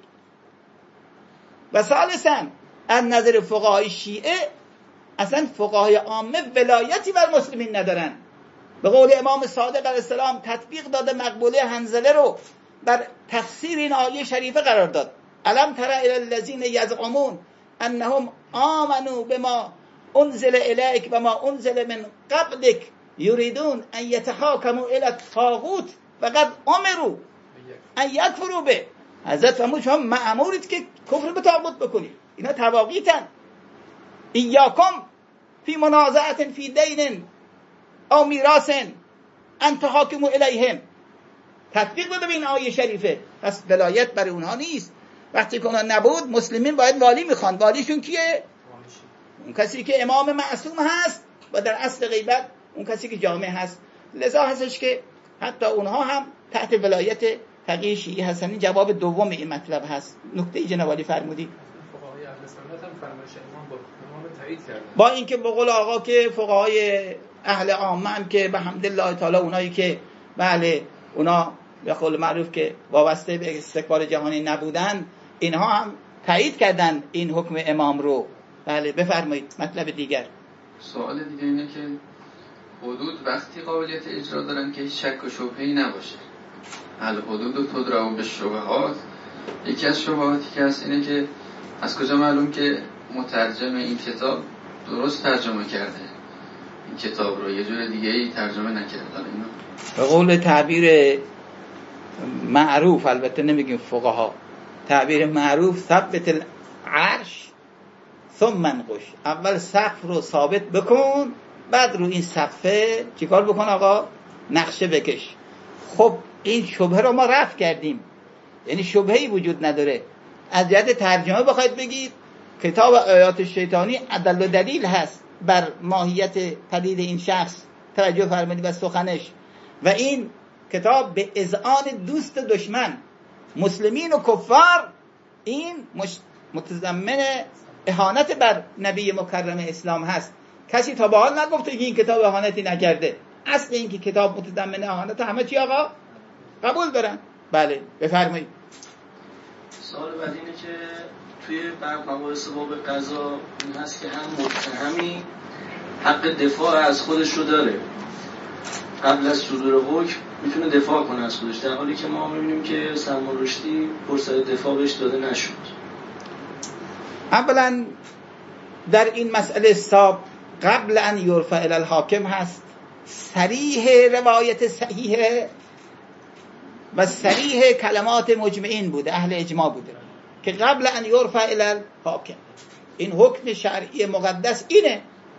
و ثالثاً از نظر فقهای شیعه اصلا فقهای عامه ولایتی بر مسلمین ندارن. به قول امام صادق علیه السلام تطبیق داده مقبوله حنظله رو بر تفسیر این آیه شریفه قرار داد. الم تر الی الذین یزعمون انهم آمنوا بما انزل الیک و ما انزل من قبلک یریدون ان یتحاکموا الی الطاغوت وقد امروا ان یکفروا به. حضرت فرمود شما مأمورید که کفر به طاغوت بکنید. اینا تواقیتن. ایاکم فی منازعه فی دین او میراث ان تحاکموا الیهم. تطبیق بده به این آیه شریفه. پس ولایت برای اونها نیست. وقتی که اونها نبود مسلمین باید والی میخوان. والیشون کیه؟ اون کسی که امام معصوم هست و در اصل غیبت اون کسی که جامع هست. لذا هستش که حتی اونها هم تحت ولایت فقیه شیعی هستن. این جواب دوم این مطلب هست. نکته جناب عالی فرمودی. فقهای اهل سنت هم فرمایش امام با امام تایید کردن. با اینکه به قول آقا که فقهای اهل عامه هم که به حمد الله تعالی اونایی که بله اونا به قول معروف که وابسته به استکبار جهانی نبودن اینها هم تایید کردن این حکم امام رو. بله بفرمایید. مطلب دیگر. سوال دیگه اینه که حدود وقتی قابلیت اجرا دارن که شک و شبهه‌ای نباشه. الحدود تدرا بالشبهات. یکی از شبهاتی که هست اینه که از کجا معلوم که مترجم این کتاب درست ترجمه کرده این کتاب رو، یه جور دیگه ای ترجمه نکرده. اینا به قول تعبیر معروف، البته نمیگیم فقها، تعبیر معروف ثبت العرش ثم انقش. اول سقف رو ثابت بکن بعد رو این سقفه چیکار بکن آقا؟ نقشه بکش. خب این شبهه رو ما رفع کردیم، یعنی شبهه‌ای وجود نداره. از جهت ترجمه بخواید بگید کتاب آیات شیطانی عدل و دلیل هست بر ماهیت پدید این شخص، توجه فرمایید، و سخنش. و این کتاب به اذعان دوست دشمن مسلمین و کفار این متضمن اهانت بر نبی مکرم اسلام هست. کسی تا به حال نگفته که این کتاب اهانتی نکرده. اصل این که کتاب متضمن اهانت همه چی آقا قبول دارن. بله بفرمایید. سوال بعد اینه که توی مباحث باب قضا این هست که هم متهمی حق دفاع از خودش رو داره، قبل از صدور حکم میتونه دفاع کنه از خودش، در حالی که ما میبینیم که سلمان رشدی فرصت دفاع بهش داده نشد. اولا در این مسئله حساب قبل ان یرفع الی الحاکم هست، صریح روایت صحیحه و صریح کلمات مجمعین بوده، اهل اجماع بوده که قبل ان یرفع الی الحاکم این حکم شرعی مقدس اینه.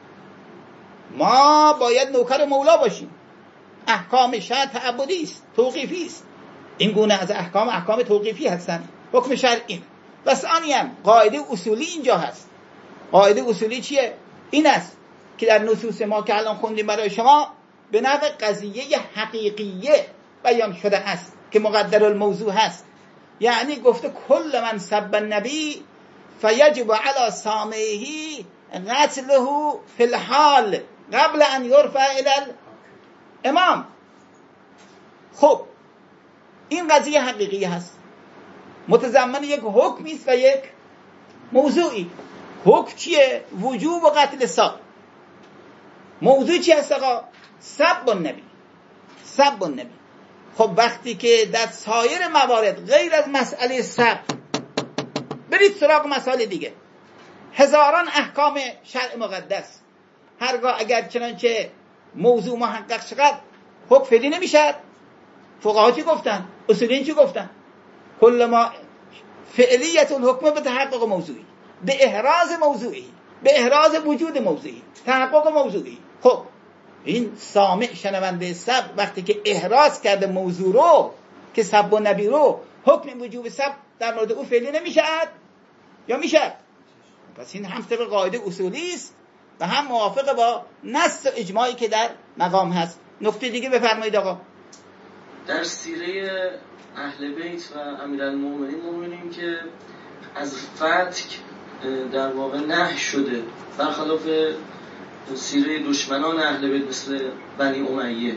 ما باید نوکر مولا باشیم. احکام شرع تعبدی است، توقیفی است. این گونه از احکام توقیفی هستن. حکم شرعی و ثانیاً قاعده اصولی اینجا هست. قاعده اصولی چیه؟ این است که در نصوص ما که الان خوندیم برای شما به نحو قضیه حقیقیه بیان شده است که مقدر الموضوع هست. یعنی گفته کل من سب النبی فیجب علی سامعه قتله فی الحال قبل ان یرفع الی الامام. خب این قضیه حقیقی هست، متضمن یک حکمی است و یک موضوعی. حکم چیه؟ وجوب و قتل ساب. موضوع چی هست آقا؟ سب النبی. سب النبی. خب وقتی که در سایر موارد غیر از مسئله سب برید سراغ مسائل دیگه، هزاران احکام شرع مقدس، هرگاه اگر چنانچه موضوع محقق شد حکم فعلی نمیشد. فقها چی گفتن؟ اصولین چی گفتن؟ کل ما فعلیت الحکم به تحقق موضوعی، به احراز موضوعی، به احراز وجود موضوعی، تحقق موضوعی. خب این سامع شنونده سب وقتی که احراز کرده موضوع رو که سب و نبی رو، حکم وجوب سب در مورد او فعلی نمیشد یا میشد؟ پس این هم طبق قاعده اصولی است و هم موافق با نص اجماعی که در مقام هست. نکته دیگه بفرمایید آقا. در سیره اهل بیت و امیرالمومنین ما می‌بینیم که از فتک در واقع نهی شده، برخلاف سیره دشمنان اهل بیت مثل بنی امیه.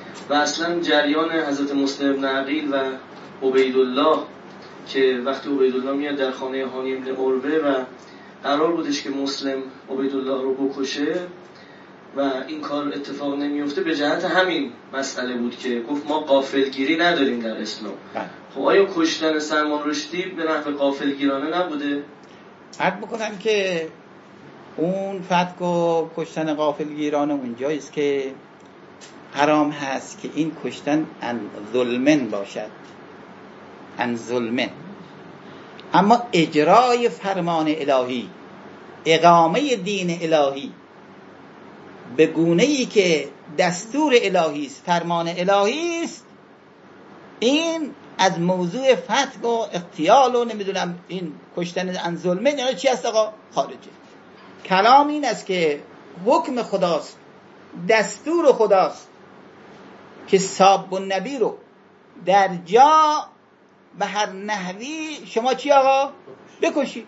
و اصلا جریان حضرت مسلم بن عقیل و عبیدالله که وقتی عبیدالله میاد در خانه هانی بن عروه و قرار بودش که مسلم عبیدالله رو بکشه و این کار اتفاق نمیفته، به جهت همین مسئله بود که گفت ما غافلگیری نداریم در اسلام. خب آیا کشتن سلمان رشدی به نحو غافلگیرانه نبوده؟ عرض بکنم که اون فتک و کشتن غافلگیرانه اونجاییست که حرام هست که این کشتن ان ظلمن باشد، ان ظلمن. اما اجرای فرمان الهی، اقامه دین الهی به گونه‌ای که دستور الهی است، فرمان الهی است، این از موضوع فتک و اغتیال و نمیدونم این کشتن ان ظلمن اینا چی هست آقا؟ خارجه. کلام این است که حکم خداست، دستور خداست که ساب النبی رو در جا به هر نحوی شما چی آقا؟ بکشید.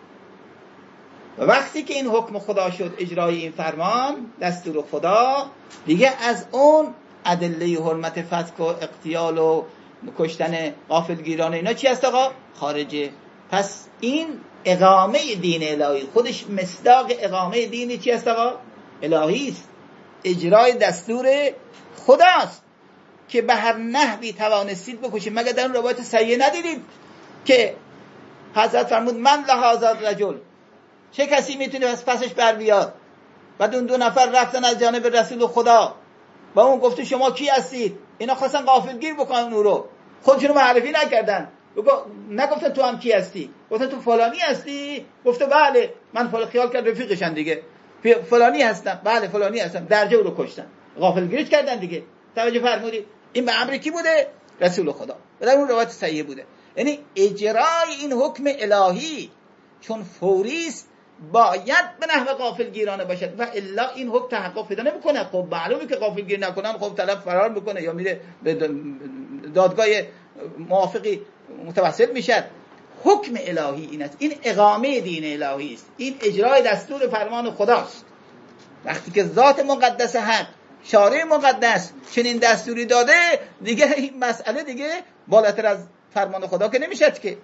و وقتی که این حکم خدا شد، اجرای این فرمان دستور خدا، دیگه از اون ادله حرمت فتک و اغتیال و کشتن غافلگیرانه اینا چی هست آقا؟ خارجه. پس این اقامه دین الهی خودش مصداق اقامه دین چی هست آقا؟ الهی است، اجرای دستور خداست که به هر نحوی توانستید بکشید. مگر در اون روایت صحیح ندیدید که حضرت فرمود من لهذا رجل، چه کسی میتونه پسش بر بیاد؟ بعد اون 2 نفر رفتن از جانب رسول خدا و اون گفته شما کی هستید؟ اینا خواستن غافلگیر بکنن اون رو، خودشونو معرفی نکردن، نگفتن تو هم کی هستی، گفتن تو فلانی هستی؟ گفته بله. من خیال کرد رفیقشن دیگه، فلانی هستم، بله فلانی هستم، درجه رو کشتن، غافلگیریش کردن دیگه. توجه فرمودید؟ این به امر کی بوده؟ رسول خدا. و در اون روایت صحیح بوده. یعنی اجرای این حکم الهی چون فوری است باید به نحو غافلگیرانه باشد و الا این حکم تحقق پیدا نمیکنه. خب معلومه که غافلگیر نکنن، خب طرف فرار میکنه یا میره به دادگاه موافقی متوسل میشد. حکم الهی این است، این اقامه دین الهی است، این اجرای دستور فرمان خداست. وقتی که ذات مقدس حق، شارع مقدس چنین دستوری داده، دیگه این مسئله دیگه بالاتر از فرمان خدا که نمیشد که.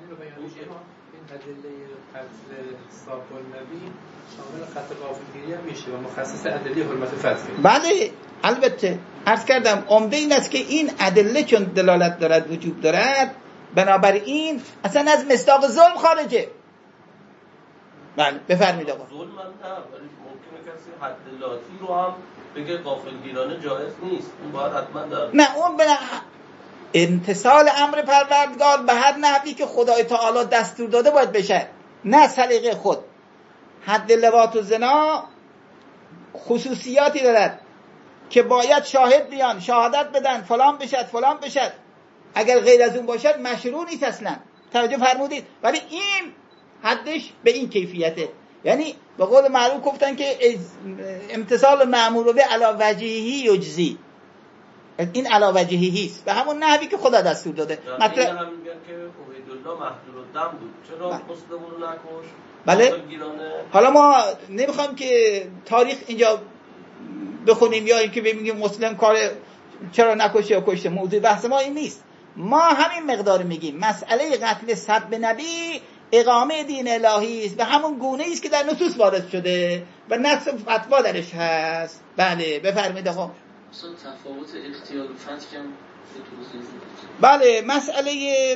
ادله قتل ساب النبی شامل خط غافلگیری هم میشه و مخصص ادله حرمت فتک. بله البته عرض کردم عمده این است که این ادله چون دلالت دارد وجود دارد، بنابراین اصلا از مصداق ظلم خارجه. بله بفرمایید آقا. ظلم هم نه، ولی ممکنه کسی حد لاتی رو هم بگه غافلگیرانه جایز نیست، اون باید حتما در نه اون به امتثال امر پروردگار به هر نحوی که خدای تعالی دستور داده باید بشه، نه سلیقه خود. حد لواط و زنا خصوصیاتی دارد که باید شاهد بیان، شهادت بدن، فلان بشد. اگر غیر از اون باشد مشروع نیست اصلا. توجه فرمودید؟ ولی این حدش به این کیفیته. یعنی به قول معروف گفتن که امتثال مأمور به علی وجهه یجزی، این علی وجهه است به همون نحوی که خدا دستور داده. مثلا هم میگن که عبیدالله محضور الدم بود، چرا مسلمون رو نکش؟ بله. حالا ما نمیخوام که تاریخ اینجا بخونیم یا اینکه بگیم مسلم کار چرا نکشه یا کشته، موضوع بحث ما این نیست. ما همین مقدار میگیم مسئله قتل سب نبی اقامه دین الهی است به همون گونه است که در نصوص وارد شده و نص فتوا درش هست. بله بفرمایید آقا. اصلا تفاوت اختیار و فتک هم بله مسئله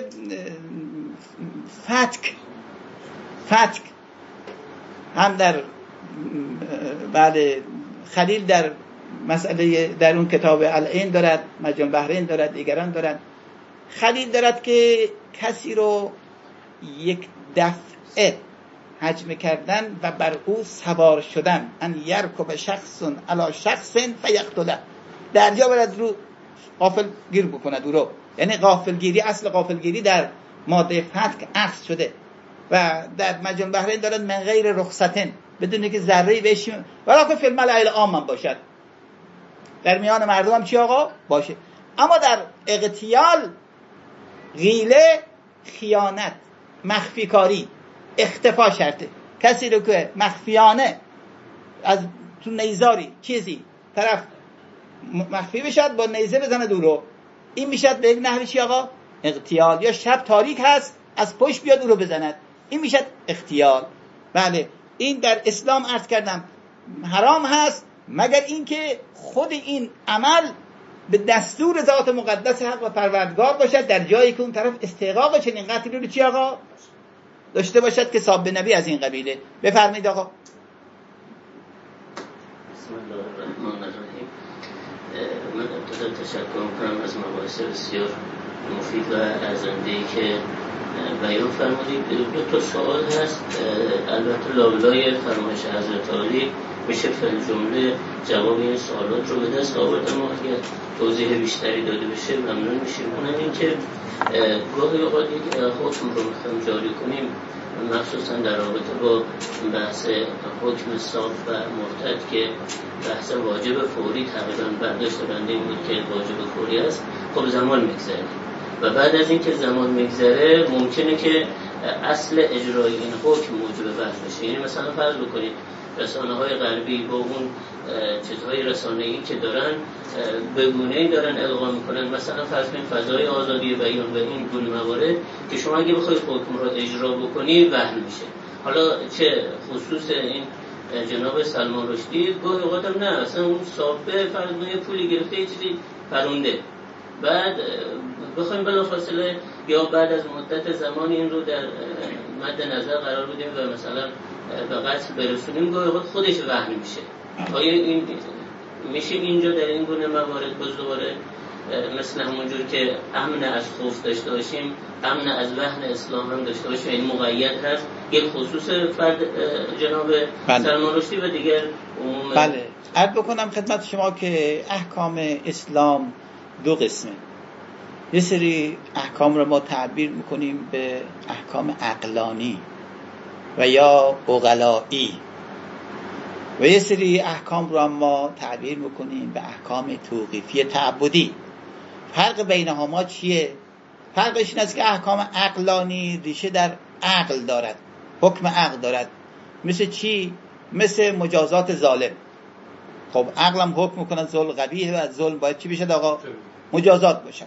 فتک هم در بله خلیل در مسئله در اون کتاب العین دارد، مجموع بحرین دارد، دیگران دارد. خلیل دارد که کسی رو یک دفعه حجم کردن و بر او سوار شدن، ان یرکب شخص علی شخص فیقتله، درجا برد رو غافل گیر بکند او رو. یعنی غافلگیری، اصل غافلگیری در ماده فتک اخذ شده و در مجموع بحرین دارد من غیر رخصتن، بدون که ذره‌ای بهش ولی که فی الملأ العام باشد، در میان مردم هم چی آقا باشه. اما در اغتیال غیله، خیانت، مخفی کاری، اختفا شرطه. کسی رو که مخفیانه از تو نیزاری چیزی طرف مخفی بشد با نیزه بزنه دورو. این میشد به یک نحوی چی آقا؟ اغتیال. یا شب تاریک هست از پشت بیاد او رو بزند، این میشد اغتیال. بله این در اسلام عرض کردم حرام هست، مگر اینکه خود این عمل به دستور ذات مقدس حق و پروردگار باشد، در جایی که اون طرف استحقاق چنین قتلی رو چی آقا داشته باشد که صاحب نبی از این قبیله. بفرمایید آقا. بسم الله الرحمن الرحیم. من ابتدا تشکر میکنم از مباحث بسیار مفید و ارزنده‌ای که بیان فرمودید. دو تا سوال هست، البته لابلای فرمایش حضرت عالی میشه فعل جمله جواب این سوالات رو به دست آوردم. اگر توضیح بیشتری داده بشه ممنون میشیم. اونم این که گاهی اوقات یک حکم رو میخوایم جاری کنیم، مخصوصا در رابطه با بحث حکم صاف و مرتد که بحث واجب فوری تقریبا برداشت بنده این بود که واجب فوری است، خب زمان میگذره و بعد از این که زمان میگذره ممکنه که اصل اجرای این حکم موجب بحث بشه. یعنی مثلا فرض بکنید رسانه‌های غربی با اون چیزهای رسانه‌ای که دارن به گونه‌ای دارن القا میکنن، مثلا فرض کنید فضای آزادی بیان و این گونه موارد که شما اگه بخواید حکم رو اجرا بکنی وهن میشه. حالا چه خصوص این جناب سلمان رشدی گاهی اوقات هم نه، اصلا اون صافه فرض کنید پولی گرفته یه چیزی پرونده، بعد بخوایم بلافاصله یا بعد از مدت زمان این رو در مد نظر قرار بدیم و مثلا به قتل برسونیم، گاهی اوقات خودش وهن میشه. آیا این میشه اینجا در این گونه موارد باز دوباره مثل همونجور که امن از خوف داشته باشیم امن از وهن اسلام هم داشته باشیم، این مقید هست یک خصوص فرد جناب سلمان رشدی و دیگر عموم؟ بله عرض بکنم خدمت شما که احکام اسلام دو قسمه. یه سری احکام رو ما تعبیر میکنیم به احکام عقلانی و یا عقلایی و یه سری احکام رو ما تعبیر میکنیم به احکام توقیفی تعبدی. فرق بینهما چیه؟ فرقش این است که احکام عقلانی ریشه در عقل دارد، حکم عقل دارد. مثل چی؟ مثل مجازات ظالم. خب عقلم حکم میکنه ظلم قبیحه و از ظلم باید چی بشه آقا؟ مجازات باشد.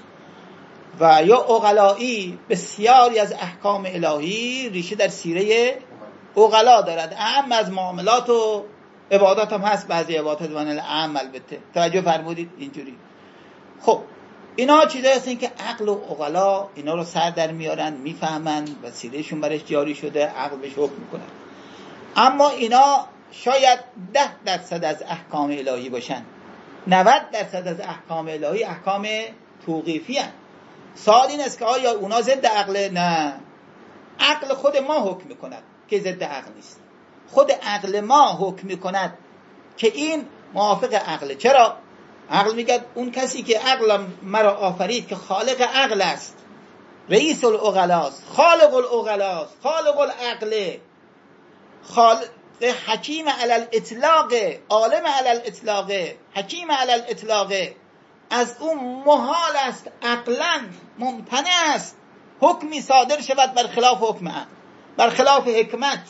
و یا عقلایی بسیاری از احکام الهی ریشه در سیره عقلا دارد. اهم از معاملات و عبادات هم هست، بعضی عبادات من الاهم البته. توجه فرمودید اینجوری. خب اینا چیزایی هستن که عقل و عقلا اینا رو سر در میارن، میفهمن و سیرهشون برش جاری شده، عقل بهش حکم میکنن. اما اینا شاید 10% از احکام الهی باشن، 90% از احکام الهی احکام توقیفی هستند. سوال این است که آیا اونا ضد عقل؟ نه، عقل خود ما حکم میکند که ضد عقل نیست. خود عقل ما حکم میکند که این موافق عقله. چرا؟ عقل میگه اون کسی که عقل مرا آفرید که خالق عقل است، رئیس العقلاست، خالق العقلاست، خالق العقل، خالق حکیم علی الاطلاق، عالم علی الاطلاق، حکیم علی الاطلاق، از اون محال است، عقلاً ممتنع است حکمی صادر شود بر خلاف حکم عقل، بر خلاف حکمت.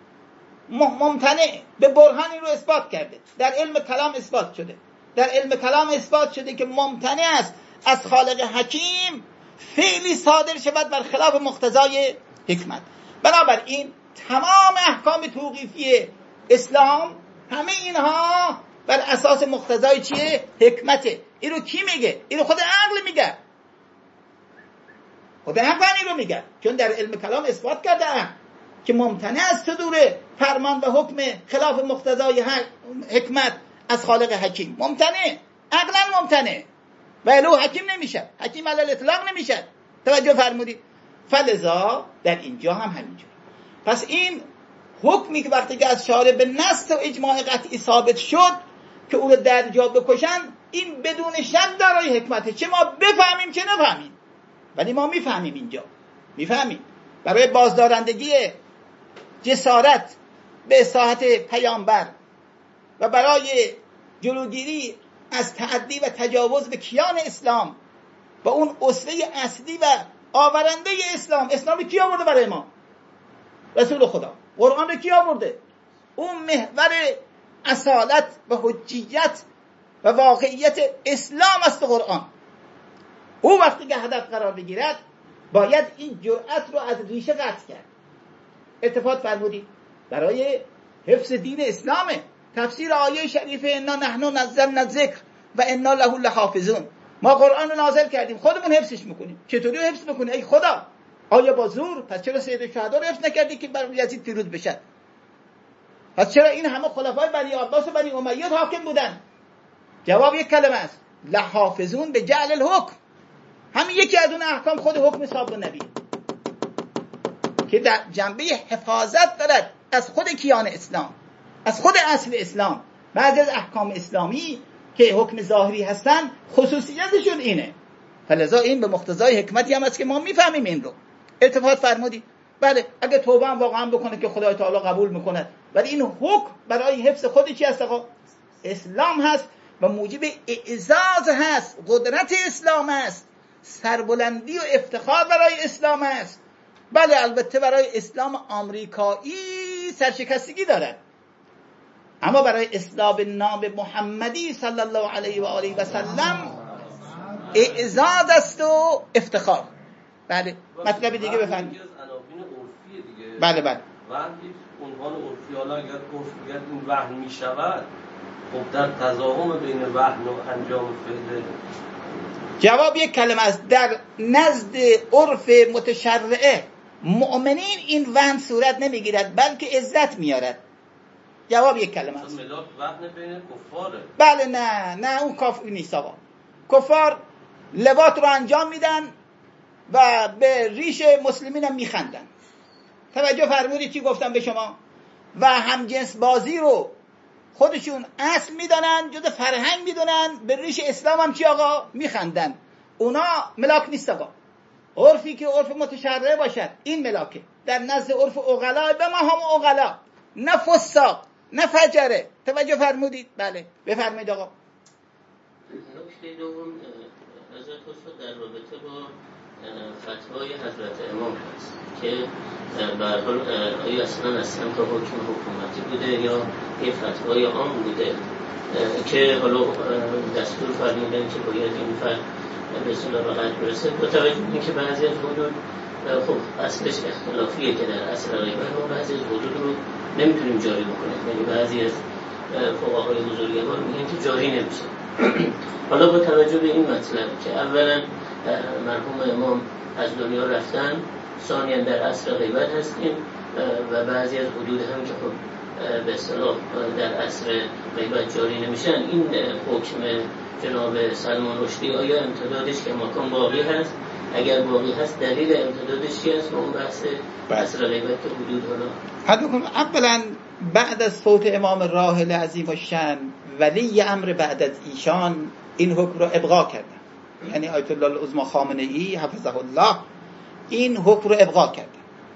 ممتنع به برهانی رو اثبات کرده، در علم کلام اثبات شده، در علم کلام اثبات شده که ممتنع است از خالق حکیم فعلی صادر شود بر خلاف مقتضای حکمت. بنابراین تمام احکام توقیفی اسلام همه اینها بر اساس مقتضای چیه؟ حکمته. این رو کی میگه؟ این رو خود عقل میگه، خود عقل این رو میگه، چون در علم کلام اثبات کرده که ممتنع است صدور فرمان و حکم خلاف مقتضای حکمت از خالق حکیم. ممتنع، عقلا ممتنع و الو حکیم نمیشه، حکیم علی الاطلاق نمیشه. توجه فرمودید؟ فلذا در اینجا هم همینجور. پس این حکمی که وقتی که از شارع به نص و اجماع قطعی ثابت شد که او رو در جا بکشن، این بدون شک دارای حکمته، چه ما بفهمیم چه نفهمیم، ولی ما میفهمیم. اینجا میفهمیم برای بازدارندگی جسارت به اصاحت پیامبر و برای جلوگیری از تعدی و تجاوز به کیان اسلام و اون اسوه اصلی و آورنده اسلام. اسلام کی آورده برای ما؟ رسول خدا. قرآن رو کی آورده؟ اون محور اصالت و حجیت و واقعیت اسلام است قرآن. او وقتی که هدف قرار بگیرد باید این جرأت رو از ریشه قطع کرد. اتفاق فرمودید برای حفظ دین اسلامه. تفسیر آیه شریفه انا نحن نزلنا الذکر و انا له لحافظون. ما قرآن رو نازل کردیم، خودمون حفظش میکنیم. چطوری حفظ میکنی ای خدا؟ آیا با زور؟ پس چرا سید الشهدا رو حفظ نکردی که بر یزید پیروز بشد؟ پس چرا این همه خلفای بنی عباس و بنی امیه حاکم بودن؟ جواب یک کلمه است: لحافظون به جعل الحکم. همین یکی از اون احکام خود حکم صاحب نبی که در جنبه حفاظت دارد از خود کیان اسلام، از خود اصل اسلام. بعضی از احکام اسلامی که حکم ظاهری هستن خصوصیتشون اینه. فلذا این به مقتضای حکمتی هم است که ما میفهمیم این رو. التفات فرمودید بله اگه توبه هم واقعا بکنه که خدای تعالی قبول میکنه، ولی این حکم برای حفظ خود چی هست آقا؟ اسلام هست و موجب اعزاز هست، قدرت اسلام است، سربلندی و افتخار برای اسلام است. بله البته برای اسلام آمریکایی سرشکستگی دارد، اما برای اسلام نام محمدی صلی الله علیه و آله و سلم اعزاز است و افتخار. بله مطلب دیگه بفرمایید. بله بله وحی عنوان عرفی، حالا اگر عرف بگرد این وحی می شود، خب در تضاهم بین وحی و انجام فعل. جواب یک کلمه است: در نزد عرف متشرعه مؤمنین این وحی صورت نمیگیرد بلکه عزت میارد. جواب یک کلمه است. ملاک وحی بین کفاره. بله نه اون کافر نیست آقا. کفار لواط رو انجام میدن و به ریش مسلمین هم میخندن. توجه فرمودید چی گفتم به شما؟ و همجنس بازی رو خودشون اصل میدانن، جز فرهنگ میدونن، به ریش اسلام هم چی آقا؟ میخندن. اونا ملاک نیست آقا. عرفی که عرف متشرعه باشد این ملاکه. در نزد عرف عقلا به ما هم عقلا، نه فساق نه فجره. توجه فرمودید؟ بله بفرمایید آقا. نکته دوم حضرت استاد در رابطه با فتوای حضرت امام هست که به هر حال آیا اصلا از سمت حکم حکومتی بوده یا یه فتوای عام بوده که حالا دستور فرمودن که باید این فرد به اصطلاح راحت برسه، با توجه به اینکه بعضی از حدود خب اصلش اختلافیه که در اصل غیبت و بعضی از حدود رو نمیتونیم جاری بکنیم، یعنی بعضی از فقهای بزرگوار میگن که جاری نمیشه. حالا با توجه به این مطلب که اولا مرحوم امام از دنیا رفتن، ثانیاً در عصر غیبت هستیم و بعضی از حدود هم که خب به اصطلاح در عصر غیبت جاری نمیشن، این حکم جناب سلمان رشدی آیا امتدادش که مکان باقی هست؟ اگر باقی هست دلیل امتدادش چی است؟ اون بحث عصر غیبت که حدود حد بکنم. اولا بعد از فوت امام راحل عظیم الشأن ولی امر بعد از ایشان این حکم رو ابقا کردن، یعنی آیت الله العظمی خامنه‌ای حفظه الله این حکم رو ابقا کردن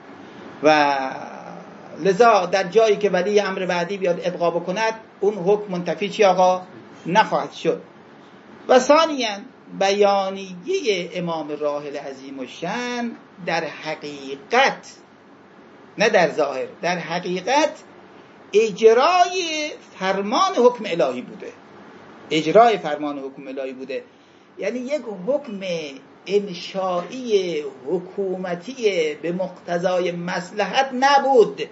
و لذا در جایی که ولی امر بعدی بیاد ابقا بکند اون حکم منتفی چی آقا؟ نخواهد شد. و ثانیاً بیانیه امام راحل عظیم الشأن در حقیقت نه در ظاهر، در حقیقت اجرای فرمان حکم الهی بوده. اجرای فرمان حکم الهی بوده، یعنی یک حکم انشائی حکومتی به مقتضای مصلحت نبود.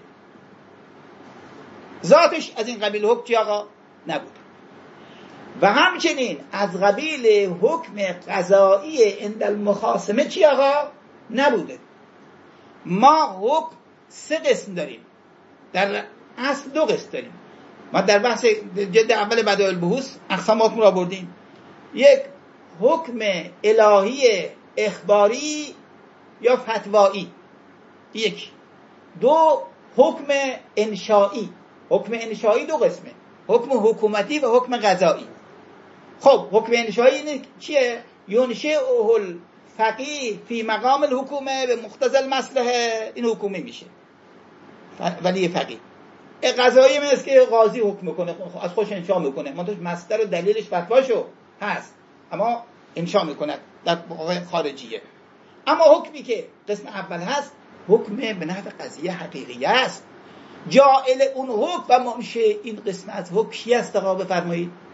ذاتش از این قبیل حکم چی آقا؟ نبود. و همچنین از قبیل حکم قضایی عند المخاصمه چی آقا؟ نبوده. ما حکم 3 قسم داریم، در اصل 2 قسم داریم. ما در بحث جلد اول بدایع البحوث اقسام حکم را بردیم. یک حکم الهی اخباری یا فتوایی، 1. 2 حکم انشائی. حکم انشائی 2 قسمه، حکم حکومتی و حکم قضایی. خب حکم انشائی چیه؟ ینشئه الفقیه فی مقام الحکومه به مقتضی المصلحه، این حکومه میشه ولی فقیه. قضایی مثل که قاضی حکم میکنه، از خودش انشا میکنه، منتها مصدر و دلیلش فتواشو هست اما انشا میکنه در واقع خارجیه. اما حکمی که قسم اول هست حکم به نحو قضیه حقیقی است. جائل اون حکم و منشأ این قسم از حکم کی است آقا بفرمایید؟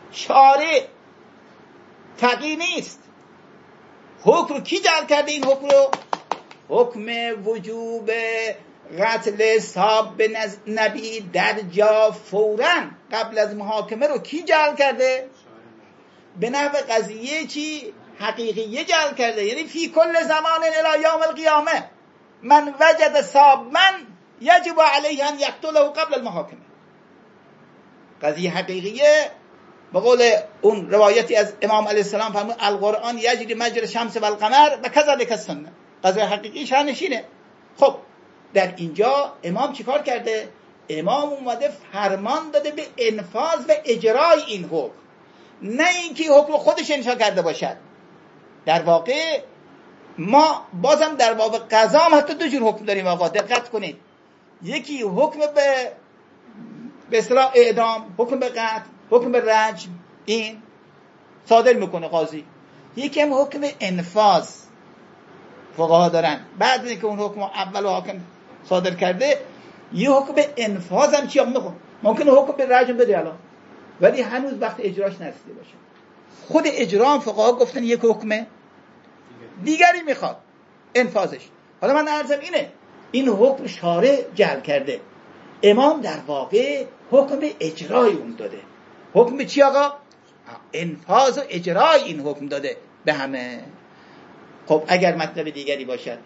شارع فقیه نیست. حکم رو کی جعل کرده؟ این حکم رو، حکم وجوب قتل صاحب نبی در جا فوراً قبل از محاکمه رو کی جعل کرده؟ به نحو قضیه چی؟ حقیقیه جعل کرده. یعنی فی کل زمان الی یوم القیامه من وجد صابا یجب علیه ان یقتله قبل المحاکمه. قضیه حقیقیه به قول اون روایتی از امام علیه السلام فرمود القرآن یجری مجری الشمس و القمر و کذلک السنه. قضیه حقیقی شأنشینه. خب در اینجا امام چیکار کرده؟ امام اومده فرمان داده به انفاذ و اجرای این حکم، نه اینکه حکم خودش انشا کرده باشد. در واقع ما بازم در باب قضا هم حتی دو جور حکم داریم آقا، دقت کنید. یکی حکم به اصطلاح اعدام، حکم به قتل، حکم به رجم، این صادر میکنه قاضی. یکی هم حکم انفاذ فقها دارن، بعد از اینکه اون حکم اول حاکم صادر کرده یه حکم به انفاذ هم چی هم ممکنه حکم به رجم بده الان، ولی هنوز وقت اجراش نرسیده باشه. خود اجرا هم فقها گفتن یک حکم دیگری میخواد انفاذش. حالا من عرضم اینه، این حکم شارع جعل کرده، امام در واقع حکم اجرای اون داده. حکم چی آقا؟ انفاذ و اجرای این حکم داده به همه. خب اگر مطلب دیگری باشد.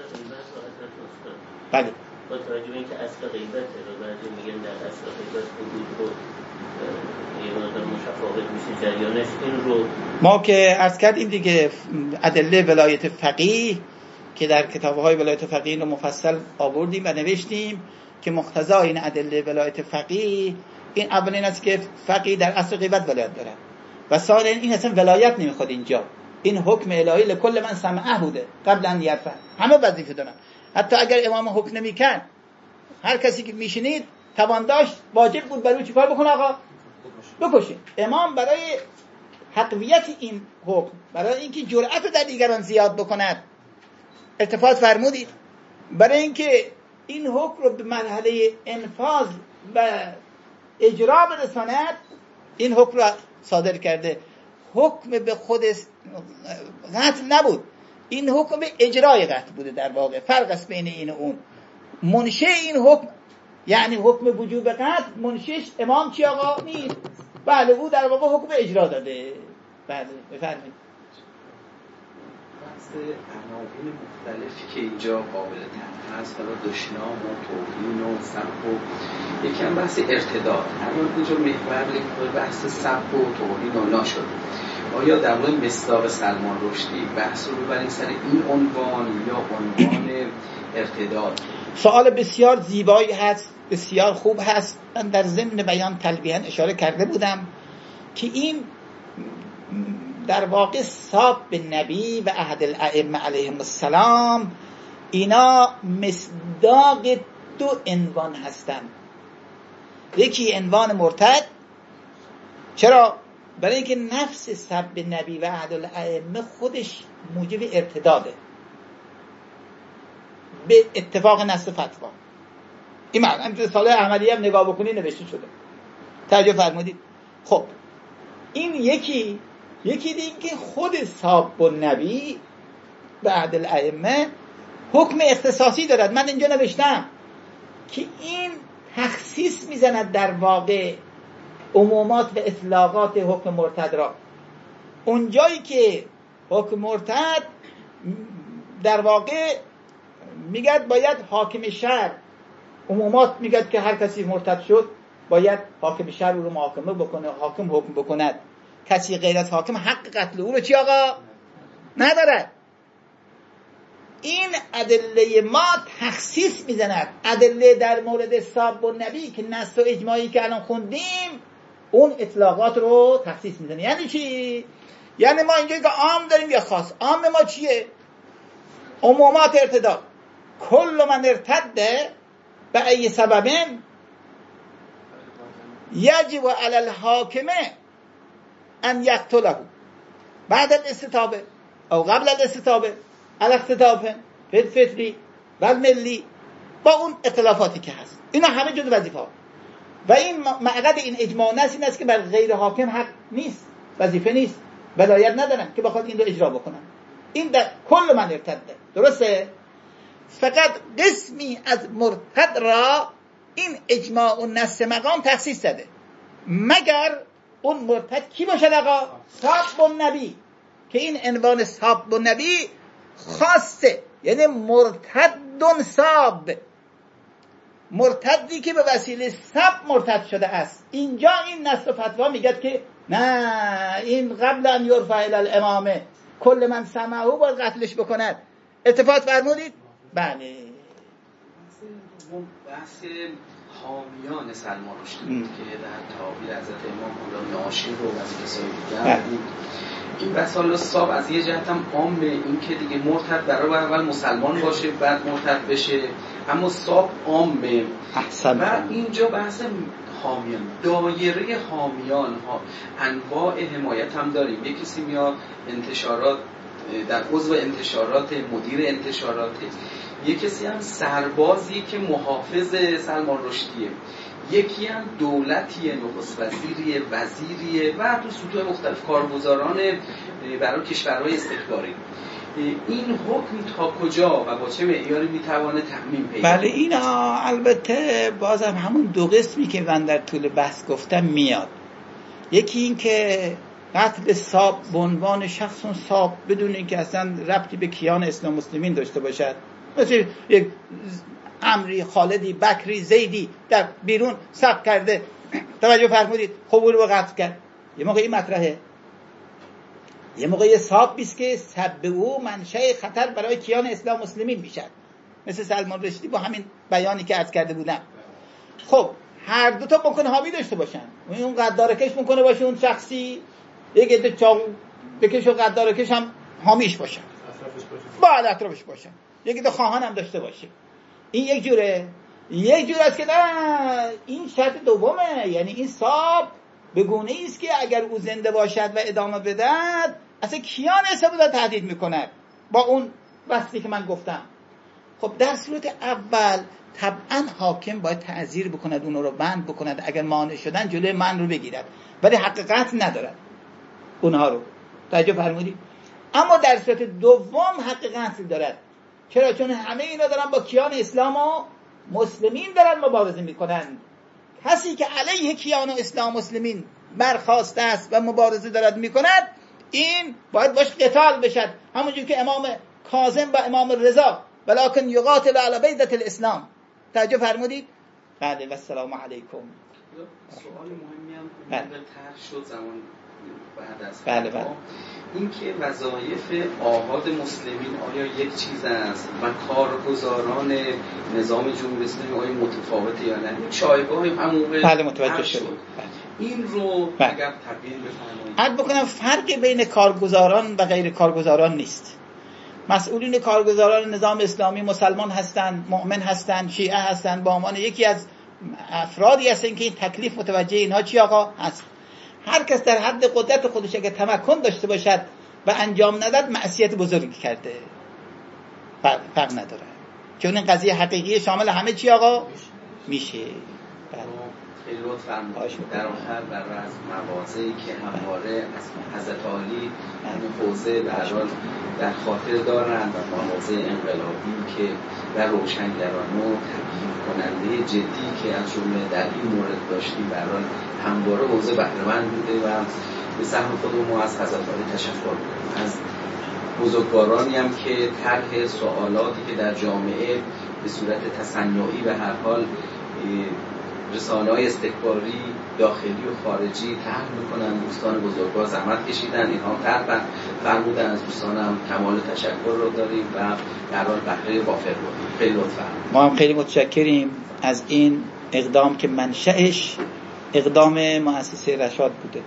بله. با توجه به اینکه اصل غیبته رو بعضی میگن در اصل غیبت حدود رو یه مقدار متفاوت میشه جریانش، این رو ما که عرض کردیم دیگه ادله ولایت فقیه که در کتاب‌های ولایت فقیه رو مفصل آوردیم و نوشتیم که مقتضای این ادله ولایت فقیه این اول این است که فقیه در اصل غیبت ولایت داره و ثانیا این اصلا ولایت نمیخواد. اینجا این حکم الهی لکل من سمعه بوده قبل ان یرفع، همه وظیفه دارن. حتی اگر امام حکم نمیکرد هر کسی که میشنید توان داشت واجب بود برای چیکار بکنه آقا؟ بکشه. امام برای حقیقت این حکم، برای اینکه جرأت رو در دیگران زیاد بکند التفات فرمودید، برای اینکه این حکم رو به مرحله انفاذ و اجرا برساند این حکم رو صادر کرده. حکم به خود قتل نبود، این حکم به اجرای قتل بوده. در واقع فرق است بین این و اون. منشأ این حکم یعنی حکم وجوب قتل منشأش امام چی آقا نیست؟ بله او در واقع حکم اجرا داده. بله بفرمایید. بحث عناوین مختلفی که اینجا قابل طرح هست، حالا دشنام و توهین و سب و یکم بحث ارتداد. الان اینجا محور بحث سب و توهین و ناشد. آیا در مورد مصداق سلمان رشدی بحث رو ببریم سر این عنوان یا عنوان ارتداد؟ سوال بسیار زیبایی هست، بسیار خوب هست. من در ضمن بیان تلویحاً اشاره کرده بودم که این در واقع ساب به نبی و احد الائمه علیهم السلام اینا مصداق دو عنوان هستن. یکی عنوان مرتد. چرا؟ برای اینکه نفس سب به نبی و احد الائمه خودش موجب ارتداده به اتفاق نص فتوا. این معنی رساله احمدیه هم نگاه بکنی نوشته شده، توجه فرمودید. خب این یکی دیگه خود ساب النبی بعد الائمه حکم اختصاصی دارد. من اینجا نوشتم که این تخصیص میزند در واقع عمومات و اطلاقات حکم مرتد را. اونجایی که حکم مرتد در واقع میگد باید حاکم شهر، عمومات میگد که هر کسی مرتد شد باید حاکم شهر او رو محاکمه بکنه، حاکم حکم بکند. کسی غیر از حاکم حق قتل او رو چی آقا؟ ندارد. این ادله ما تخصیص میزند. ادله در مورد ساب النبی که نص و اجماعی که الان خوندیم اون اطلاقات رو تخصیص میزنه. یعنی چی؟ یعنی ما اینجا که عام داریم یا خاص. عام ما چیه؟ عمومات ارتداد. کل من ارتد به ای سبب یجب علی الحاکمه ان یقتله بعد الاستتابه او قبل الاستتابه علی اختطافه فطری و ملی، با اون اختلافاتی که هست. اینا همه جزء وظیفه ها. و این معقد این اجماع نست این است که بر غیر حاکم حق نیست، وظیفه نیست، ولایت ندارن که بخواد این رو اجرا بکنن. این در کل من ارتده، درسته؟ فقط قسمی از مرتد را این اجماع و نص مقام تخصیص داده، مگر اون مرتد کی باشد آقا؟ ساب النبی، که این عنوان ساب النبی خاصه، یعنی مرتد ساب، مرتدی که به وسیله سب مرتد شده است. اینجا این نص و فتوا میگه که نه، این قبل ان یرفع الی الامامه کل من سمعه باید قتلش بکند. اتفاق فرمودید؟ بله. بحث حامیان سلمان رشدی بود که در تعابیر حضرت امام غلام عاشق رو و از کسای دیگر بود. این بسال صاحب از یه جهت هم عامه، این که دیگه مرتد برای اول مسلمان باشه بعد مرتد بشه، اما صاحب عامه. و اینجا بحث حامیان، دایره حامیان ها، انواع حمایت هم داریم. یک کسی میاد انتشارات، در عضو انتشارات، مدیر انتشارات، یک کسی هم سربازی که محافظ سلمان رشدیه، یکی هم دولتیه، نخست وزیریه، وزیریه و تو سطوح مختلف کارگزاران برای کشورهای استکباری. این حکم تا کجا و با چه معیاری میتوانه تعمیم پیدا؟ بله اینا البته بازم همون دو قسمی که من در طول بحث گفتم میاد. یکی این که قتل صاب به عنوان شخص صاب بدون اینکه اصلا ربطی به کیان اسلام مسلمین داشته باشد، مثل یک عمری، خالدی، بکری، زیدی در بیرون ثبت کرده، توجه فرمودید، قبول و قتل کرد، یه موقعی مطرحه. یه موقعی صاب بیست که سب او منشأ خطر برای کیان اسلام مسلمین میشد، مثل سلمان رشدی با همین بیانی که عرض کرده بودم. خب هر دو تا ممکنه حامی داشته باشن، اون غدارکش ممکنه باشه، اون شخصی یک عده چاقو بکش و غدارکش هم حامیش باشن، باید اطرافش باشن، یک عده خواهان هم داشته باشه. این یک جوره. یک جور است که نه، این شرط دومه، یعنی این صاب به گونه ای است که اگر او زنده باشد و ادامه بدهد اصلا کیان اسلام را تهدید میکند با اون وصفی که من گفتم. خب در صورت اول طبعا حاکم باید تعزیر بکند، اون رو بند بکند، اگر مانع شدن جلوی من رو بگیرد، ولی حق قتل ندارد اونها رو، توجه فرمودید؟ اما در صورت دوم حق قتل دارد. چرا؟ چون همه اینا دارن با کیان اسلام و مسلمین دارن مبارزه میکنن. کسی که علیه کیان و اسلام مسلمین برخاسته است و مبارزه دارد میکند، این باید باش قتال بشد، همونجور که امام کاظم و امام رضا ولکن یقاتل علی بیضة الاسلام. توجه فرمودید؟ بله و السلام علیکم. سوال مهمی هم که طرح شد زمان بعد از بله. این که وظایف آحاد مسلمین آیا یک چیز است و کارگزاران نظام جمهوری اسلامی آیا متفاوته یا نه؟ شایگاهی همون بله متوجه شد. این رو اگر تبیین بفرمایید. عرض بکنم فرق بین کارگزاران و غیر کارگزاران نیست. مسئولین کارگزاران نظام اسلامی مسلمان هستند، مؤمن هستند، شیعه هستند، با عنوان یکی از افرادی هستند که این تکلیف متوجه اینها چی آقا هست. هر کس در حد قدرت خودش اگه تمکن داشته باشد و انجام نداد معصیت بزرگی کرده، فرق نداره، چون این قضیه حقیقی شامل همه چی آقا میشه. خیلی لطف فرمودید. در آخر برای از مواضعی که همواره از حضرت عالی این حوزه به هر حال در خاطر دارند و مواضع انقلابی که و روشنگرانه و تبیین کننده جدی که از جمله در این مورد داشتیم، به هر حال همواره حوزه بهره‌مند بوده و به سهم خودمون از حضرت عالی تشکر می‌کنیم، از بزرگوارانی هم که طرح سوالاتی که در جامعه به صورت تصنعی به هر حال رسانه‌های استکباری داخلی و خارجی طرح میکنن، دوستان بزرگوار زحمت کشیدن، اینها طرح فرمودن، از دوستان هم کمال تشکر رو داریم و در حال بهره وافر بودیم. خیلی لطفا. ما هم خیلی متشکریم از این اقدام که منشأش اقدام مؤسسه رشاد بوده.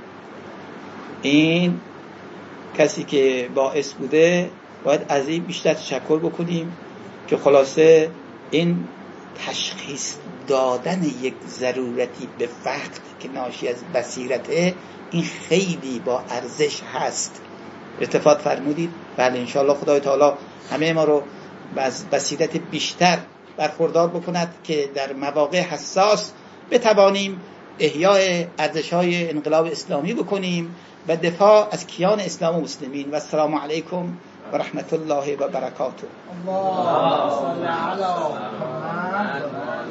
این کسی که باعث بوده باید از این بیشتر تشکر بکنیم که خلاصه این تشخیص دادن یک ضرورتی به وقت که ناشی از بصیرته، این خیلی با ارزش هست. اتفاق فرمودید؟ بله انشاءالله خدای تعالی همه ما رو از بصیرت بیشتر برخوردار بکند که در مواقع حساس بتوانیم احیای ارزش‌های انقلاب اسلامی بکنیم و دفاع از کیان اسلام و مسلمین. و السلام علیکم و رحمت الله و برکاته. اللهم صل علی محمد.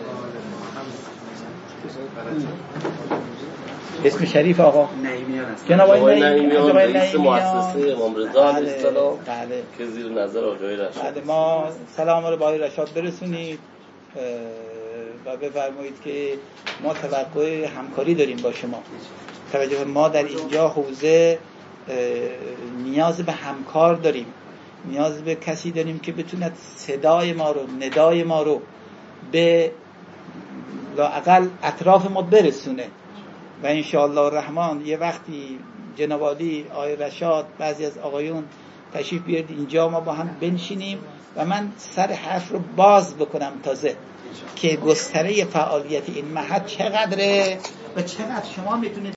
اسم شریف آقا نعیمیان است. جناب آقای نعیمیان رئیس مؤسسه امام رضا علیه السلام بله. که زیر نظر آقای رشاد. بله، ما سلام رو به آقای رشاد برسونید و بفرمایید که ما توقع همکاری داریم با شما. توجه، ما در اینجا حوزه نیاز به همکار داریم، نیاز به کسی داریم که بتوند صدای ما رو، ندای ما رو به لااقل اطراف ما برسونه. و انشاءالله الرحمن یه وقتی جناب عالی، آقای رشاد، بعضی از آقایون تشریف بیارید اینجا، ما با هم بنشینیم و من سر حرف رو باز بکنم تازه که گستره فعالیت این معهد چقدره و چقدر شما میتونید